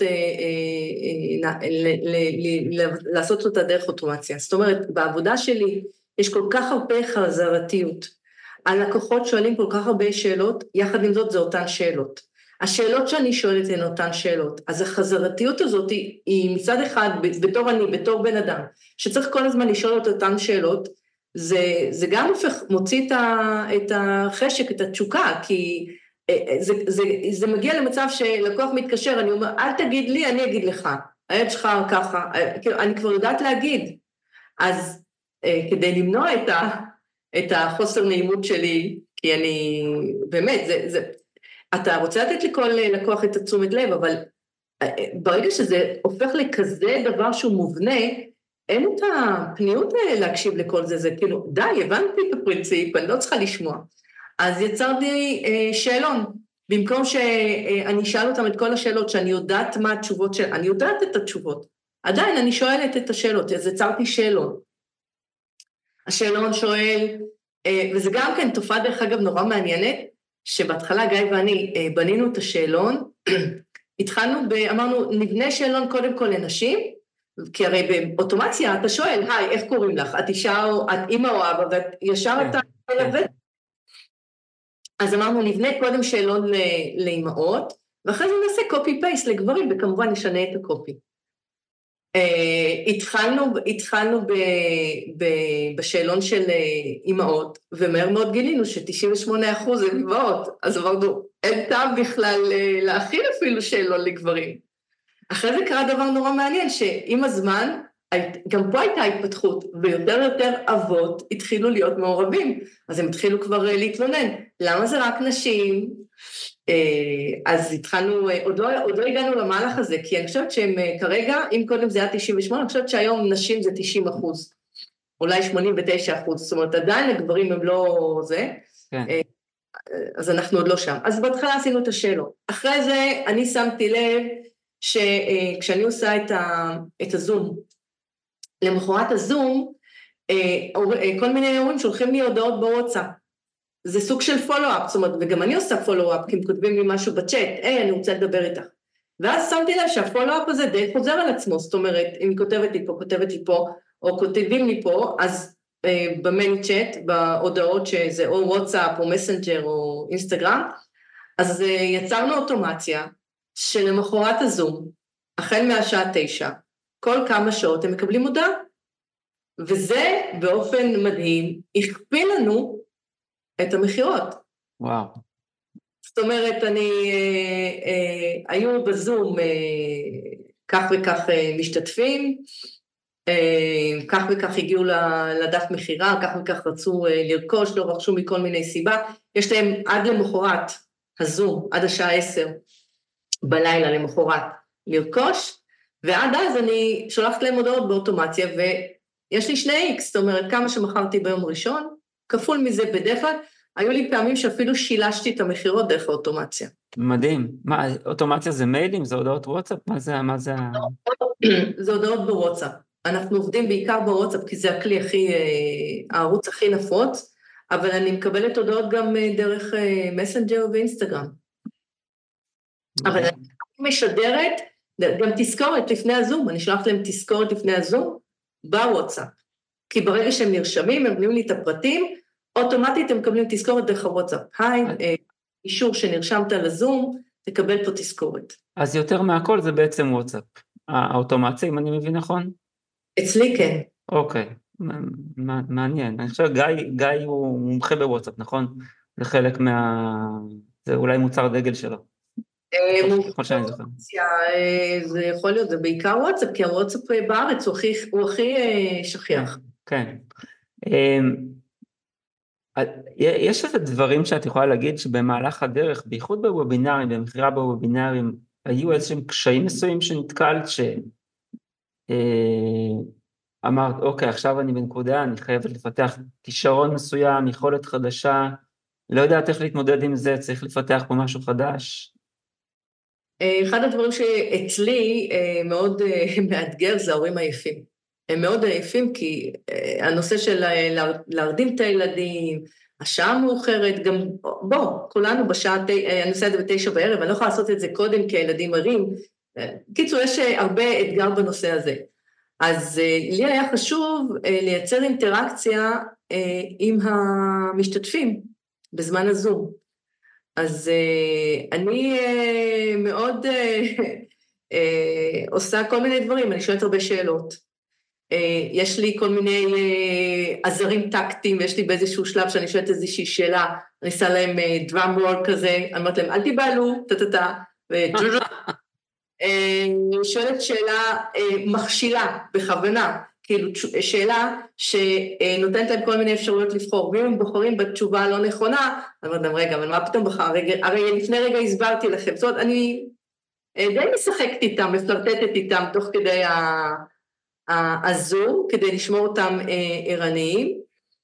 לעשות אותה דרך אוטומציה. זאת אומרת, בעבודה שלי יש כל כך הרבה חזרתיות. הלקוחות שואלים כל כך הרבה שאלות, יחד עם זאת זה אותן שאלות. השאלות שאני שואלת הן אותן שאלות. אז החזרתיות הזאת היא מצד אחד, בתור בן אדם, שצריך כל הזמן לשאול את אותן שאלות, זה גם מוציא את החשק, את התשוקה, כי זה מגיע למצב שלקוח מתקשר, אני אומר, אל תגיד לי, אני אגיד לך, הילד שלך ככה, אני כבר יודעת להגיד, אז כדי למנוע את החוסר נעימות שלי, כי אני, באמת, אתה רוצה לתת לכל לקוח את התשומת לב, אבל ברגע שזה הופך לכזה דבר שהוא מובנה, אין את הפניות להקשיב לכל זה, זה כאילו, די, הבנתי את הפרינציפ, אני לא צריכה לשמוע. אז יצרתי שאלון, במקום שאני אשאל אותם את כל השאלות, שאני יודעת מה התשובות של, אני יודעת את התשובות, עדיין אני שואלת את השאלות, אז יצרתי שאלון. השאלון שואל, וזה גם כן תופעה דרך אגב נורא מעניינת, שבהתחלה גיא ואני בנינו את השאלון, התחלנו, אמרנו, נבנה שאלון קודם כל לנשים, כי הרי באוטומציה אתה שואל, היי, איך קוראים לך? את אישה או את אימא או אבא, וישר אתה מלווה. אז אמרנו, נבנה קודם שאלון לאימהות, ואחרי זה נעשה קופי-פייסט לגברים, וכמובן נשנה את הקופי. התחלנו בשאלון של אימהות, ומהר מאוד גילינו ש98% הם אימהות, אז אמרנו, אין טעם בכלל להכין אפילו שאלון לגברים. אחרי זה קרה דבר נורא מעניין, שעם הזמן, גם פה הייתה התפתחות, ויותר ויותר אבות התחילו להיות מעורבים, אז הם התחילו כבר להתלונן. למה זה רק נשים? אז התחלנו, עוד לא הגענו למהלך הזה, כי אני חושבת שהם כרגע, אם קודם זה היה 98, אני חושבת שהיום נשים זה 90%, אולי 89%, זאת אומרת, עדיין הגברים הם לא זה, כן. אז אנחנו עוד לא שם. אז בהתחלה עשינו את השאלות. אחרי זה אני שמתי לב שכשאני עושה את הזום, למחרת הזום, כל מיני הורים שולחים לי הודעות בוואטסאפ. זה סוג של פולו-אפ, זאת אומרת, וגם אני עושה פולו-אפ, כי הם כותבים לי משהו בצ'אט, אני רוצה לדבר איתך. ואז שמתי לב שהפולו-אפ הזה די חוזר על עצמו, זאת אומרת, אם היא כותבת לי פה, או כותבים לי פה, אז במייל צ'אט, בהודעות שזה או וואטסאפ, או מסנג'ר, או אינסטגרם, אז יצרנו אוטומציה, שלמחרת הזום, החל מהשעה 9, כל כמה שעות הם מקבלים הודעה, וזה באופן מדהים, הכפיל לנו את המחירות. וואו. זאת אומרת, היו בזום כך וכך משתתפים, כך וכך הגיעו לדף מחירה, כך וכך רצו לרכוש, לא רכשו מכל מיני סיבה, יש להם עד למחרת הזום, עד השעה 10 בלילה למחרת לרכוש, ועד אז אני שולחת להם הודעות באוטומציה, ויש לי 2x, זאת אומרת, כמה שמכרתי ביום ראשון, כפול מזה בדרך כלל, היו לי פעמים שאפילו שילשתי את המחירות דרך האוטומציה. מדהים. מה, אוטומציה זה מיילים? זה הודעות וואטסאפ? מה זה? זה הודעות בוואטסאפ. אנחנו עובדים בעיקר בוואטסאפ, כי זה הערוץ הכי נפוץ, אבל אני מקבלת הודעות גם דרך מסנג'ר ואינסטגרם. אבל אני משדרת, גם תזכורת לפני הזום, אני שלחת להם תזכורת לפני הזום, בוואטסאפ. כי ברגע שהם נרשמים, הם מקבלים לי את הפרטים, אוטומטית הם מקבלים תזכורת דרך הוואטסאפ. אישור שנרשמת לזום, תקבל פה תזכורת. אז יותר מהכל זה בעצם וואטסאפ. האוטומציה, אם אני מבין נכון? אצלי כן. אוקיי, מעניין. אני חושב גיא הוא מומחה בוואטסאפ, נכון? זה חלק זה אולי מוצר דגל שלו. ככל שאני זוכר. זה יכול להיות, זה בעיקר וואטסאפ, כי הוואטסאפ בארץ הוא הכי שכיח. כן. יש איזה דברים שאת יכולה להגיד שבמהלך הדרך, בייחוד בוובינרים, במחירה בוובינרים, היו איזשהם קשיים מסוימים שנתקלת אמרת, אוקיי, עכשיו אני בנקודה, אני חייבת לפתח כישרון מסוים, יכולת חדשה, לא יודעת איך להתמודד עם זה, צריך לפתח פה משהו חדש. אחד הדברים שאצלי מאוד מאתגר זה ההורים עייפים. הם מאוד עייפים כי הנושא של להרדים את הילדים, השעה מאוחרת, גם כולנו בשעה, אני עושה את זה 9 בערב, אני לא יכולה לעשות את זה קודם כי הילדים ערים. קיצור, יש הרבה אתגר בנושא הזה. אז לי היה חשוב לייצר אינטראקציה עם המשתתפים בזמן הזום. אז אני מאוד עושה כל מיני דברים, אני שואלת הרבה שאלות. יש לי כל מיני עזרים טקטיים, יש לי באיזשהו שלב שאני שואלת איזושהי שאלה, אני עושה להם דראם רול כזה, אני אומרת להם, אל תיבהלו, אני שואלת שאלה מכשילה בכוונה, כאילו שאלה שנותנת להם כל מיני אפשרויות לבחור, ואם הם בוחרים בתשובה הלא נכונה, אני אומרת להם, רגע, אבל מה פתאום בחר? הרי לפני רגע הסברתי לכם, זאת אומרת, אני די משחקת איתם, מפלרטטת איתם תוך כדי הזום, כדי לשמור אותם ערניים.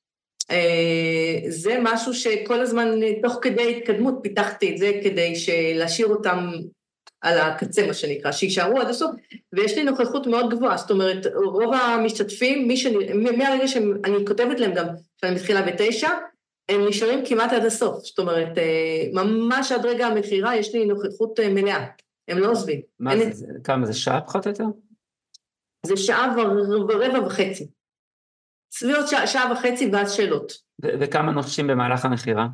זה משהו שכל הזמן, תוך כדי התקדמות, פיתחתי את זה כדי להשאיר אותם על הקצה, מה שנקרא, שישארו עד הסוף, ויש לי נוכחות מאוד גבוהה, זאת אומרת, רוב המשתתפים, מהרגע שאני כותבת להם גם, שאני מתחילה ב9, הם נשארים כמעט עד הסוף, זאת אומרת, ממש עד רגע המחירה, יש לי נוכחות מלאה, הם לא עוזבים. כמה זה שעה פחות יותר? זה שעה ורבע וחצי. סביבות שעה וחצי ואז שאלות. וכמה נוחשים במהלך המחירה?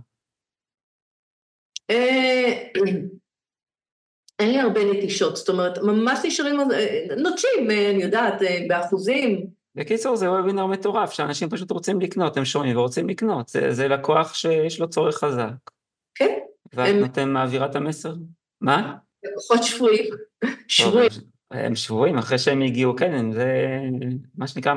אין לי הרבה נטישות, זאת אומרת, ממש נשארים, נוטשים, אני יודעת, באחוזים. בקיצור, זה וובינר מטורף, שאנשים פשוט רוצים לקנות, הם שומעים ורוצים לקנות, זה לקוח שיש לו צורך חזק. כן, ואת מעבירה את המסר? מה? לקוחות שבויים. הם שבויים, אחרי שהם הגיעו, כן, זה מה שנקרא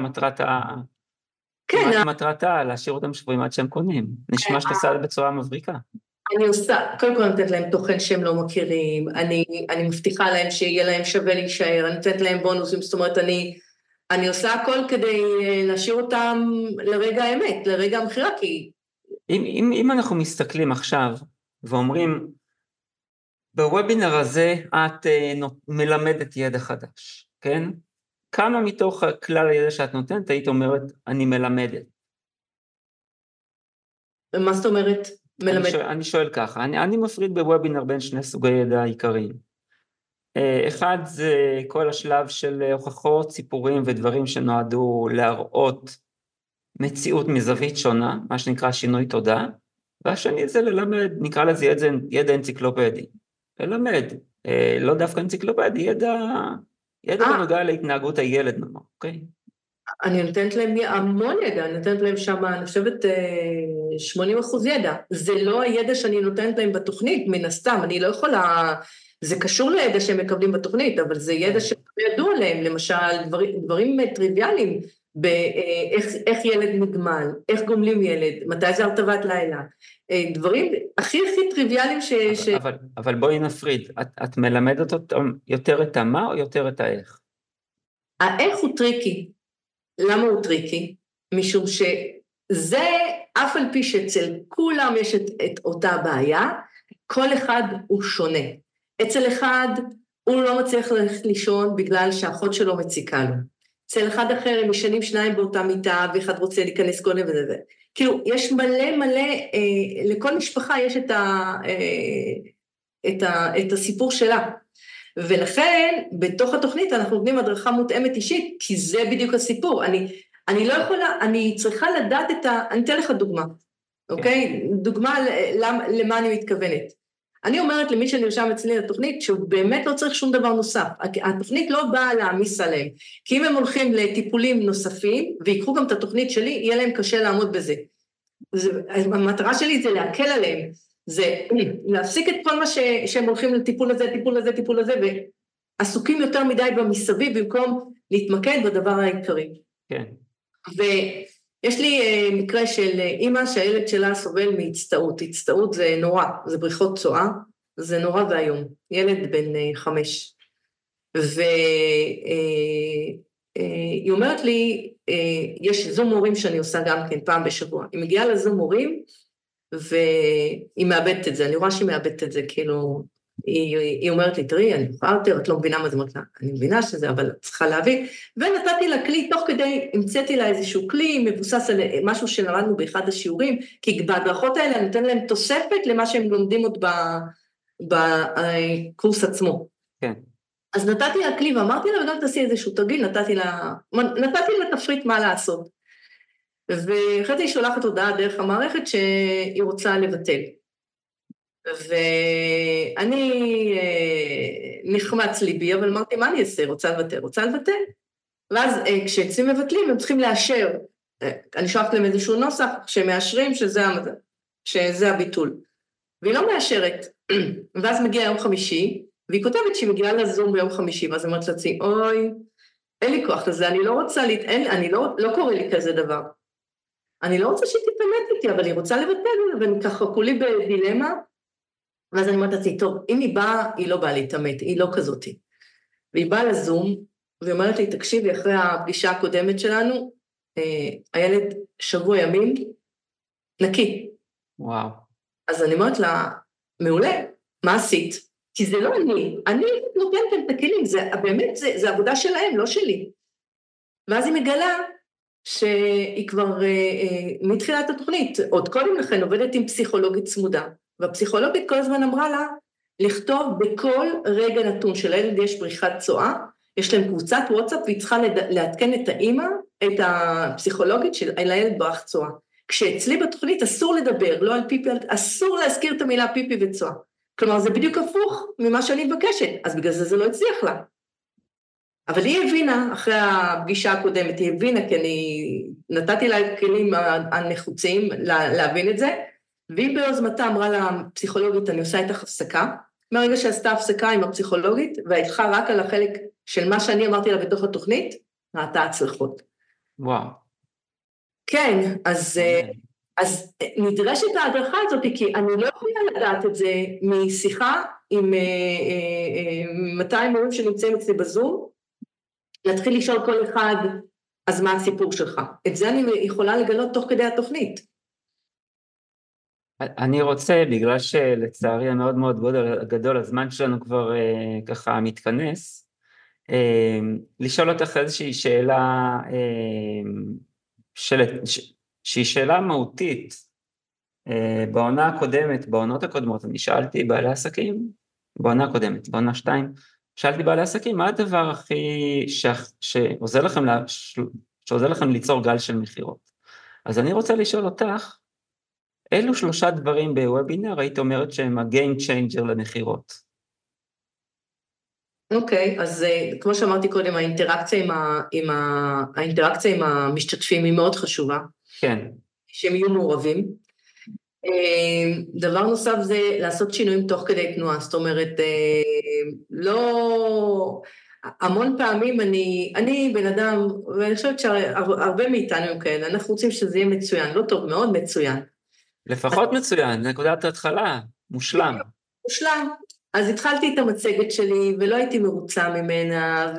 מטרתה, להשאיר אותם שבויים עד שהם קונים. נשמע שאתה עושה בצורה מבריקה. אני עושה, קודם כל נותנת להם תוכן שהם לא מכירים, אני מבטיחה להם שיהיה להם שווה להישאר, אני נותנת להם בונוסים, זאת אומרת, אני עושה הכל כדי להשאיר אותם לרגע האמת, לרגע המחירה, כי... אם אנחנו מסתכלים עכשיו ואומרים, בוובינר הזה את מלמדת ידע חדש, כן? כמה מתוך כלל הידע שאת נותנת, היית אומרת, אני מלמדת? מה זאת אומרת? אני שואל ככה, אני מפריד בוובינר בין שני סוגי ידע עיקריים. אחד זה כל השלב של הוכחות, סיפורים ודברים שנועדו להראות מציאות מזווית שונה, מה שנקרא שינוי תודעה, והשני זה ללמד, נקרא לזה ידע אנציקלופדי. ללמד, לא דווקא אנציקלופדי, ידע בנוגע להתנהגות הילד, אוקיי? אני נותנת להם המון ידע, אני נותנת להם שם, אני חושבת 80% ידע. זה לא הידע שאני נותנת להם בתוכנית, מן הסתם, אני לא יכולה, זה קשור לידע שהם מקבלים בתוכנית, אבל זה ידע שידוע להם, למשל, דברים טריוויאליים, איך ילד נגמל, איך גומלים ילד, מתי זה הרטבת לילה, דברים הכי טריוויאליים אבל בואי נפריד, את מלמדת אותם יותר את המה או יותר את האיך? האיך הוא טריקי. למה הוא טריקי? משום שזה, אף על פי שאצל כולם יש את אותה בעיה, כל אחד הוא שונה. אצל אחד הוא לא מצליח ללכת לישון בגלל שהאחות שלו מציקה לו. אצל אחד אחר הם ישנים שניים באותה מיטה, ואחד רוצה להיכנס קודם וזה. כאילו, יש מלא, לכל משפחה יש את הסיפור שלה. ולכן, בתוך התוכנית אנחנו נותנים הדרכה מותאמת אישית, כי זה בדיוק הסיפור. אני לא יכולה, אני צריכה לדעת אני אתן לך דוגמה, אוקיי? דוגמה למה אני מתכוונת. אני אומרת למי שנרשם אצלי לתוכנית, שהוא באמת לא צריך שום דבר נוסף. התוכנית לא באה להעמיס עליהם, כי אם הם הולכים לטיפולים נוספים, ויקחו גם את התוכנית שלי, יהיה להם קשה לעמוד בזה. המטרה שלי זה להקל עליהם, זה להפסיק את כל מה שהם הולכים לטיפול הזה, טיפול הזה, ועסוקים יותר מדי במסביב, במקום להתמקד בדבר העיקרי. כן. ויש לי מקרה של אמא שהילד שלה סובל מהצטעות. הצטעות זה נורא, זה בריחות צואה, זה נורא והיום. ילד בן 5. והיא אומרת לי, יש זום מורים שאני עושה גם כן פעם בשבוע. היא מגיעה לזום מורים, והיא מאבדת את זה, אני רואה שהיא מאבדת את זה, כאילו, היא אומרת לי, תראי, אני יכולה יותר, את לא מבינה מה זה, אני מבינה שזה, אבל את צריכה להבין, ונתתי לה כלי, תוך כדי, המצאתי לה איזשהו כלי, מבוסס על משהו שלמדנו באחד השיעורים, כי בהדרכות האלה אני נותן להם תוספת למה שהם לומדים עוד בקורס עצמו. כן. אז נתתי לה כלי, ואמרתי לה, וגם תעשי איזשהו תרגיל, נתתי לה תפריט מה לעשות. ואחרי זה היא שולחת הודעה דרך המערכת שהיא רוצה לבטל. ואני נחמץ ליבי, אבל אמרתי, מה אני אעשה? רוצה לבטל. ואז כשאצלי מבטלים, הם צריכים לאשר. אני שולחת להם איזשהו נוסח שמאשרים שזה הביטול. והיא לא מאשרת. ואז מגיע יום חמישי, והיא כותבת שהיא מגיעה לזום ביום חמישי, ואז אמרת לעצמי, אוי, אין לי כוח לזה, אני לא רוצה אני לא קורא לי כזה דבר. אני לא רוצה שהיא תתאמת איתי, אבל היא רוצה לבטל, ואני ככה כולי בדילמה, ואז אני אומרת לעצמי, טוב, אם היא באה, היא לא באה להתאמת, היא לא כזאתי. והיא באה לזום, והיא אומרת לי, תקשיבי, אחרי הפגישה הקודמת שלנו, הילד שבוע ימים, נקי. וואו. אז אני אומרת לה, מעולה, מה עשית? כי זה לא אני נותנת להם את הכלים, באמת, זה עבודה שלהם, לא שלי. ואז היא מגלה, שהיא כבר מתחילת התוכנית, עוד קודם לכן עובדת עם פסיכולוגית צמודה, והפסיכולוגית כל הזמן אמרה לה, לכתוב בכל רגע נתון של הילד יש בריחת צואה, יש להם קבוצת וואטסאפ, והיא צריכה לעדכן את האמא, את הפסיכולוגית של הילד ברח צואה. כשאצלי בתוכנית אסור לדבר, לא על פיפי, אסור להזכיר את המילה פיפי וצואה. כלומר, זה בדיוק הפוך ממה שאני מבקשת, אז בגלל זה לא הצליח לה. אבל היא הבינה, אחרי הפגישה הקודמת, היא הבינה, כי אני נתתי לה כלים הנחוצים להבין את זה, והיא ביוזמתה אמרה לפסיכולוגית, אני עושה איתך הפסקה, מהרגע שעשתה הפסקה עם הפסיכולוגית, והתחה רק על החלק של מה שאני אמרתי לה בתוך התוכנית, ראתה הצלחות. וואו. כן, אז נדרשת ההדרכה הזאת, כי אני לא יכולה לדעת את זה משיחה עם 200 מורים שנמצאים אצלי בזום, להתחיל לשאול כל אחד, אז מה הסיפור שלך? את זה אני יכולה לגלות תוך כדי התוכנית. אני רוצה, בגלל שלצערי המאוד מאוד גדול, הזמן שלנו כבר ככה מתכנס, לשאול אותך איזושהי שאלה, שהיא שאלה מהותית. בעונה הקודמת, בעונות הקודמות, אני שאלתי בעלי עסקים, בעונה הקודמת, בעונה 2, שאלתי בעלי עסקים, מה הדבר הכי שעוזר לכם ליצור גל של מחירות? אז אני רוצה לשאול אותך, אילו 3 דברים בוובינר היית אומרת שהם ה-game changer למחירות? אוקיי, אז כמו שאמרתי קודם, האינטראקציה עם המשתתפים היא מאוד חשובה. כן. שהם יהיו מעורבים. דבר נוסף זה לעשות שינויים תוך כדי תנועה, זאת אומרת, לא... המון פעמים אני בן אדם, ואני חושבת שהרבה מאיתנו הם כאלה, אנחנו רוצים שזה יהיה מצוין, לא טוב, מאוד מצוין. לפחות מצוין, נקודת התחלה, מושלם. מושלם. אז התחלתי את המצגת שלי, ולא הייתי מרוצה ממנה,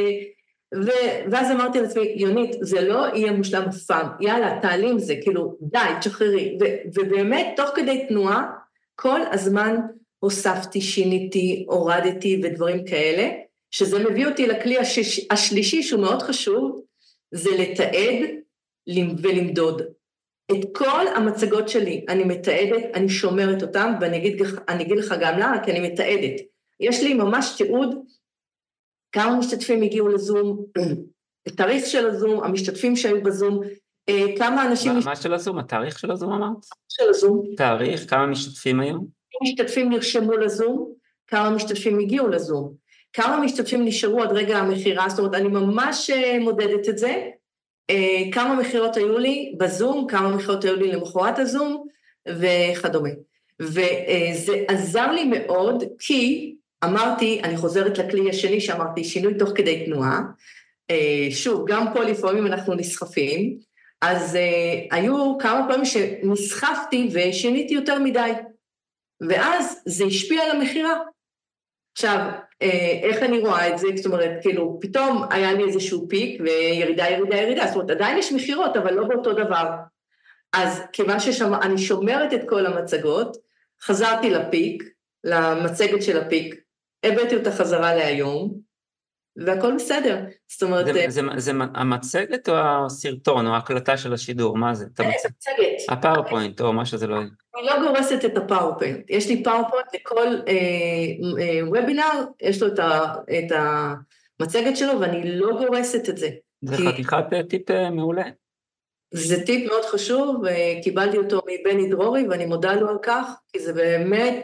ואז אמרתי לעצמי, יונית, זה לא יהיה מושלם אף פעם, יאללה, תעלי עם זה, כאילו, די, תשחררי, ובאמת, תוך כדי תנועה, כל הזמן הוספתי, שיניתי, הורדתי ודברים כאלה, שזה מביא אותי לכלי השלישי, שהוא מאוד חשוב, זה לתעד ולמדוד. את כל המצגות שלי, אני מתעדת, אני שומרת אותם, ואני אגיד לך גם למה, כי אני מתעדת. יש לי ממש תיעוד, כמה משתתפים הגיעו לזום, התאריך של הזום, המשתתפים שהיו בזום, כמה אנשים... מה של הזום? התאריך של הזום אמרת? של הזום. תאריך, כמה משתתפים היו? משתתפים נרשמו לזום, כמה משתתפים הגיעו לזום, כמה משתתפים נשארו עד רגע המחירה, זאת אומרת, אני ממש מודדת את זה, כמה מחירות היו לי בזום, כמה מחירות היו לי למחרת הזום, וכדומה. וזה עזר לי מאוד, כי אמרתי, אני חוזרת לכלי השני שאמרתי, שינוי תוך כדי תנועה, שוב, גם פה לפעמים אנחנו נסחפים, אז היו כמה פעמים שנסחפתי ושיניתי יותר מדי, ואז זה השפיע על המחירה. עכשיו, איך אני רואה את זה? זאת אומרת, כאילו, פתאום היה לי איזשהו פיק, וירידה, זאת אומרת, עדיין יש מחירות, אבל לא באותו דבר. אז כיוון שאני שומרת את כל המצגות, חזרתי לפיק, למצגת של הפיק, הבאתי אותה חזרה להיום, והכל בסדר. זאת אומרת... זה המצגת או הסרטון, או ההקלטה של השידור? מה זה? המצגת. הפאורפוינט, או מה שזה לא יהיה. אני לא גורסת את הפאורפוינט. יש לי פאורפוינט לכל וובינר, יש לו את המצגת שלו, ואני לא גורסת את זה. זה חתיכת טיפ מעולה. זה טיפ מאוד חשוב, וקיבלתי אותו מבני דרורי, ואני מודה לו על כך, כי זה באמת...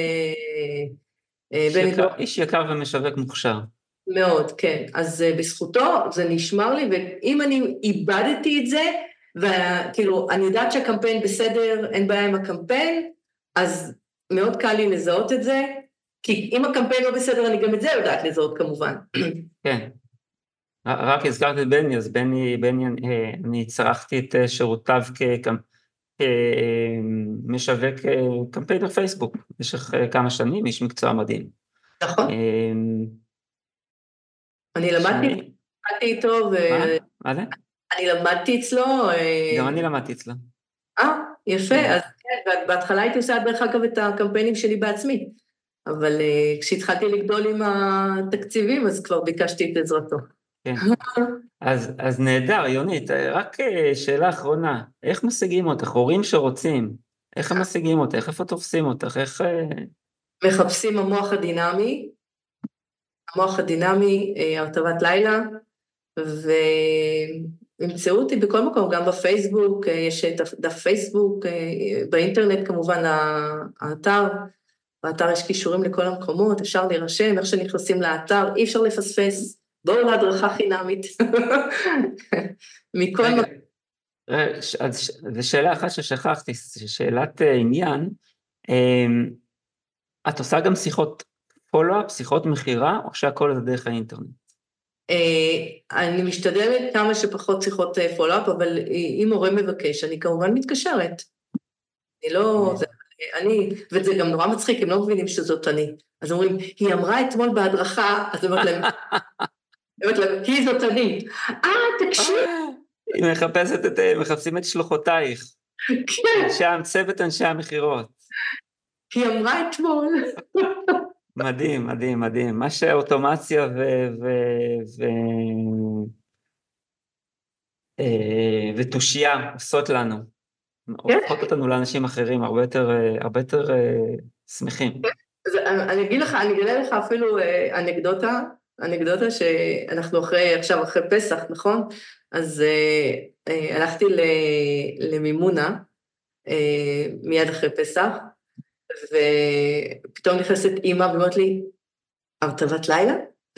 איש יקר ומשווק מוכשר. מאוד, כן. אז בזכותו זה נשמר לי, ואם אני איבדתי את זה, וכאילו, אני יודעת שהקמפיין בסדר, אין בעיה עם הקמפיין, אז מאוד קל לי לזהות את זה, כי אם הקמפיין לא בסדר, אני גם את זה יודעת לזהות כמובן. כן. רק הזכרת את בני, אז בני, אני צרכתי את שירותיו כמשווק קמפיינר פייסבוק, במשך כמה שנים, איש מקצוע מדהים. נכון. אני למדתי איתו, מה זה? אני למדתי אצלו. גם אני למדתי אצלו. יפה, אז כן, בהתחלה הייתי עושה דרך אגב את הקמפיינים שלי בעצמי, אבל כשהתחלתי לגדול עם התקציבים, אז כבר ביקשתי את עזרתו. כן, אז נהדר, יונית, רק שאלה אחרונה, איך משיגים אותך? הורים שרוצים, איך הם משיגים אותך? איפה תופסים אותך? איך... מחפשים המוח הדינמי, הרטבת לילה, וימצאו אותי בכל מקום, גם בפייסבוק, יש את דף פייסבוק, באינטרנט כמובן האתר, באתר יש קישורים לכל המקומות, אפשר להירשם, איך שנכנסים לאתר, אי אפשר לפספס, בואו להדרכה חינמית, מכל מקום. זו שאלה אחת ששכחתי, שאלת עניין, את עושה גם שיחות פולו-אפ, שיחות מחירה, או שהכל זה דרך האינטרנט? אני משתדלת כמה שפחות שיחות פולו-אפ, אבל אם הורה מבקש, אני כמובן מתקשרת. וזה גם נורא מצחיק, הם לא מבינים שזאת אני. אז אומרים, היא אמרה אתמול בהדרכה, אז אומרת להם, כי זאת אני. תקשיב. היא מחפשים את שלוחותייך. כן. צוות אנשי המחירות. היא אמרה אתמול. מדהים, מדהים, מדהים. מה שהאוטומציה ותושייה עושות לנו. הופכות אותנו לאנשים אחרים, הרבה יותר שמחים. אני אגיד לך, אני אגלה לך אפילו אנקדוטה שאנחנו עכשיו אחרי פסח, נכון? אז הלכתי למימונה, מיד אחרי פסח, ופתאום נכנסת אימא ואומרת לי, הרטבת לילה?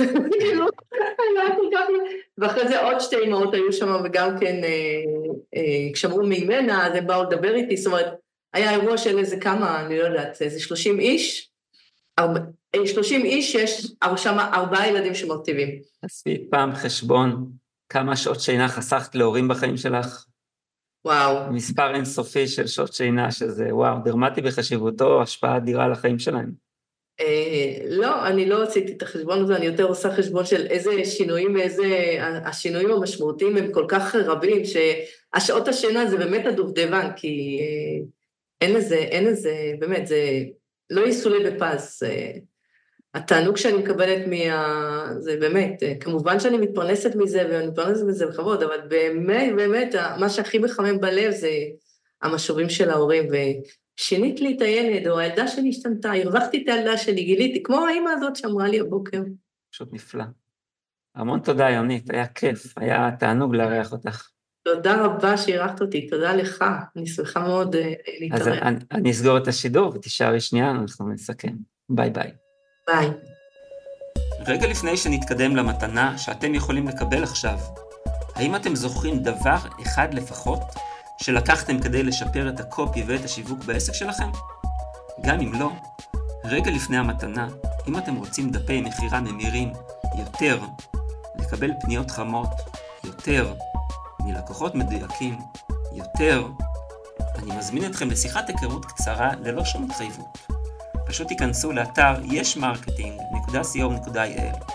ואחרי זה עוד שתי אמהות היו שם, וגם כן, כשאמרו ממנה, אז הם באו לדבר איתי, זאת אומרת, היה אירוע של איזה כמה, אני לא יודעת, איזה 30 איש, 30 איש, יש שם 4 ילדים שמרטיבים. עשית פעם חשבון, כמה שעות שינה חסכת להורים בחיים שלך? וואו. מספר אינסופי של שעות שינה, שזה וואו, דרמטי בחשיבותו, השפעה אדירה על החיים שלהם. לא, אני לא עשיתי את החשבון הזה, אני יותר עושה חשבון של איזה שינויים, השינויים המשמעותיים הם כל כך רבים, שהשעות השינה זה באמת הדובדבן, כי אין לזה, באמת, זה לא יסולה בפס. התענוג שאני מקבלת זה באמת, כמובן שאני מתפרנסת מזה, ואני מתפרנסת מזה בכבוד, אבל באמת, באמת, מה שהכי מחמם בלב זה המשובים של ההורים, שינית לי את הילד, או הילדה שלי השתנתה, הרווחתי את הילדה שלי, גיליתי, כמו האמא הזאת שאמרה לי הבוקר. פשוט נפלא. המון תודה, יונית, היה כיף, היה תענוג לארח אותך. תודה רבה שהירחת אותי, תודה לך, אני שמחה מאוד להתארח. אז אני אסגור את השידור ותישארי שנייה, אנחנו נסכם. ביי ביי. ביי. רגע לפני שנתקדם למתנה שאתם יכולים לקבל עכשיו, האם אתם זוכרים דבר אחד לפחות שלקחתם כדי לשפר את הקופי ואת השיווק בעסק שלכם? גם אם לא, רגע לפני המתנה, אם אתם רוצים דפי מחירה ממירים יותר, לקבל פניות חמות יותר, מלקוחות מדויקים יותר, אני מזמין אתכם לשיחת היכרות קצרה ללא שום התחייבות. פשוט תיכנסו לאתר yeshmarketing.co.il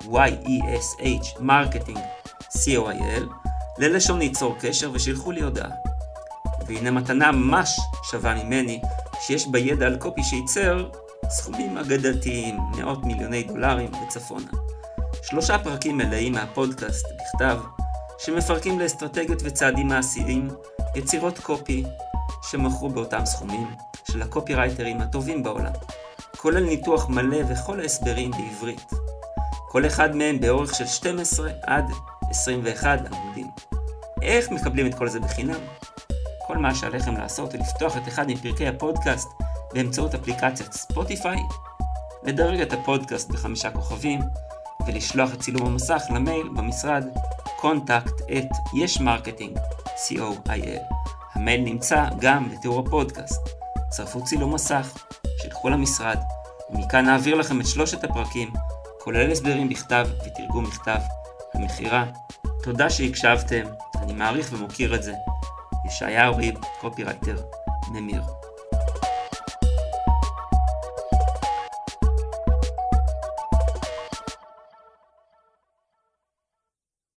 yeshmarketing.co.il ללשון ליצור קשר ושילחו לי הודעה. והנה מתנה ממש שווה ממני שיש בה ידע על קופי שייצר סכומים אגדתיים, מאות מיליוני דולרים וצפונה. 3 פרקים מלאים מהפודקאסט בכתב שמפרקים לאסטרטגיות וצעדים מעשיים יצירות קופי שמכרו באותם סכומים של הקופירייטרים הטובים בעולם, כולל ניתוח מלא וכל ההסברים בעברית. כל אחד מהם באורך של 12 עד 21 עמודים. איך מקבלים את כל זה בחינם? כל מה שעליכם לעשות הוא לפתוח את אחד מפרקי הפודקאסט באמצעות אפליקציית ספוטיפיי, לדרג את הפודקאסט ב5 כוכבים, ולשלוח את צילום המסך למייל במשרד contact@yeshmarketing.co.il. המייל נמצא גם בתיאור הפודקאסט. צרפו צילום מסך, שלחו למשרד, ומכאן נעביר לכם את 3 הפרקים, כולל הסברים בכתב ותרגום מכתב המחירה. תודה שהקשבתם, אני מעריך ומוקיר את זה. ישעיהו ריב, קופירייטר, ממיר.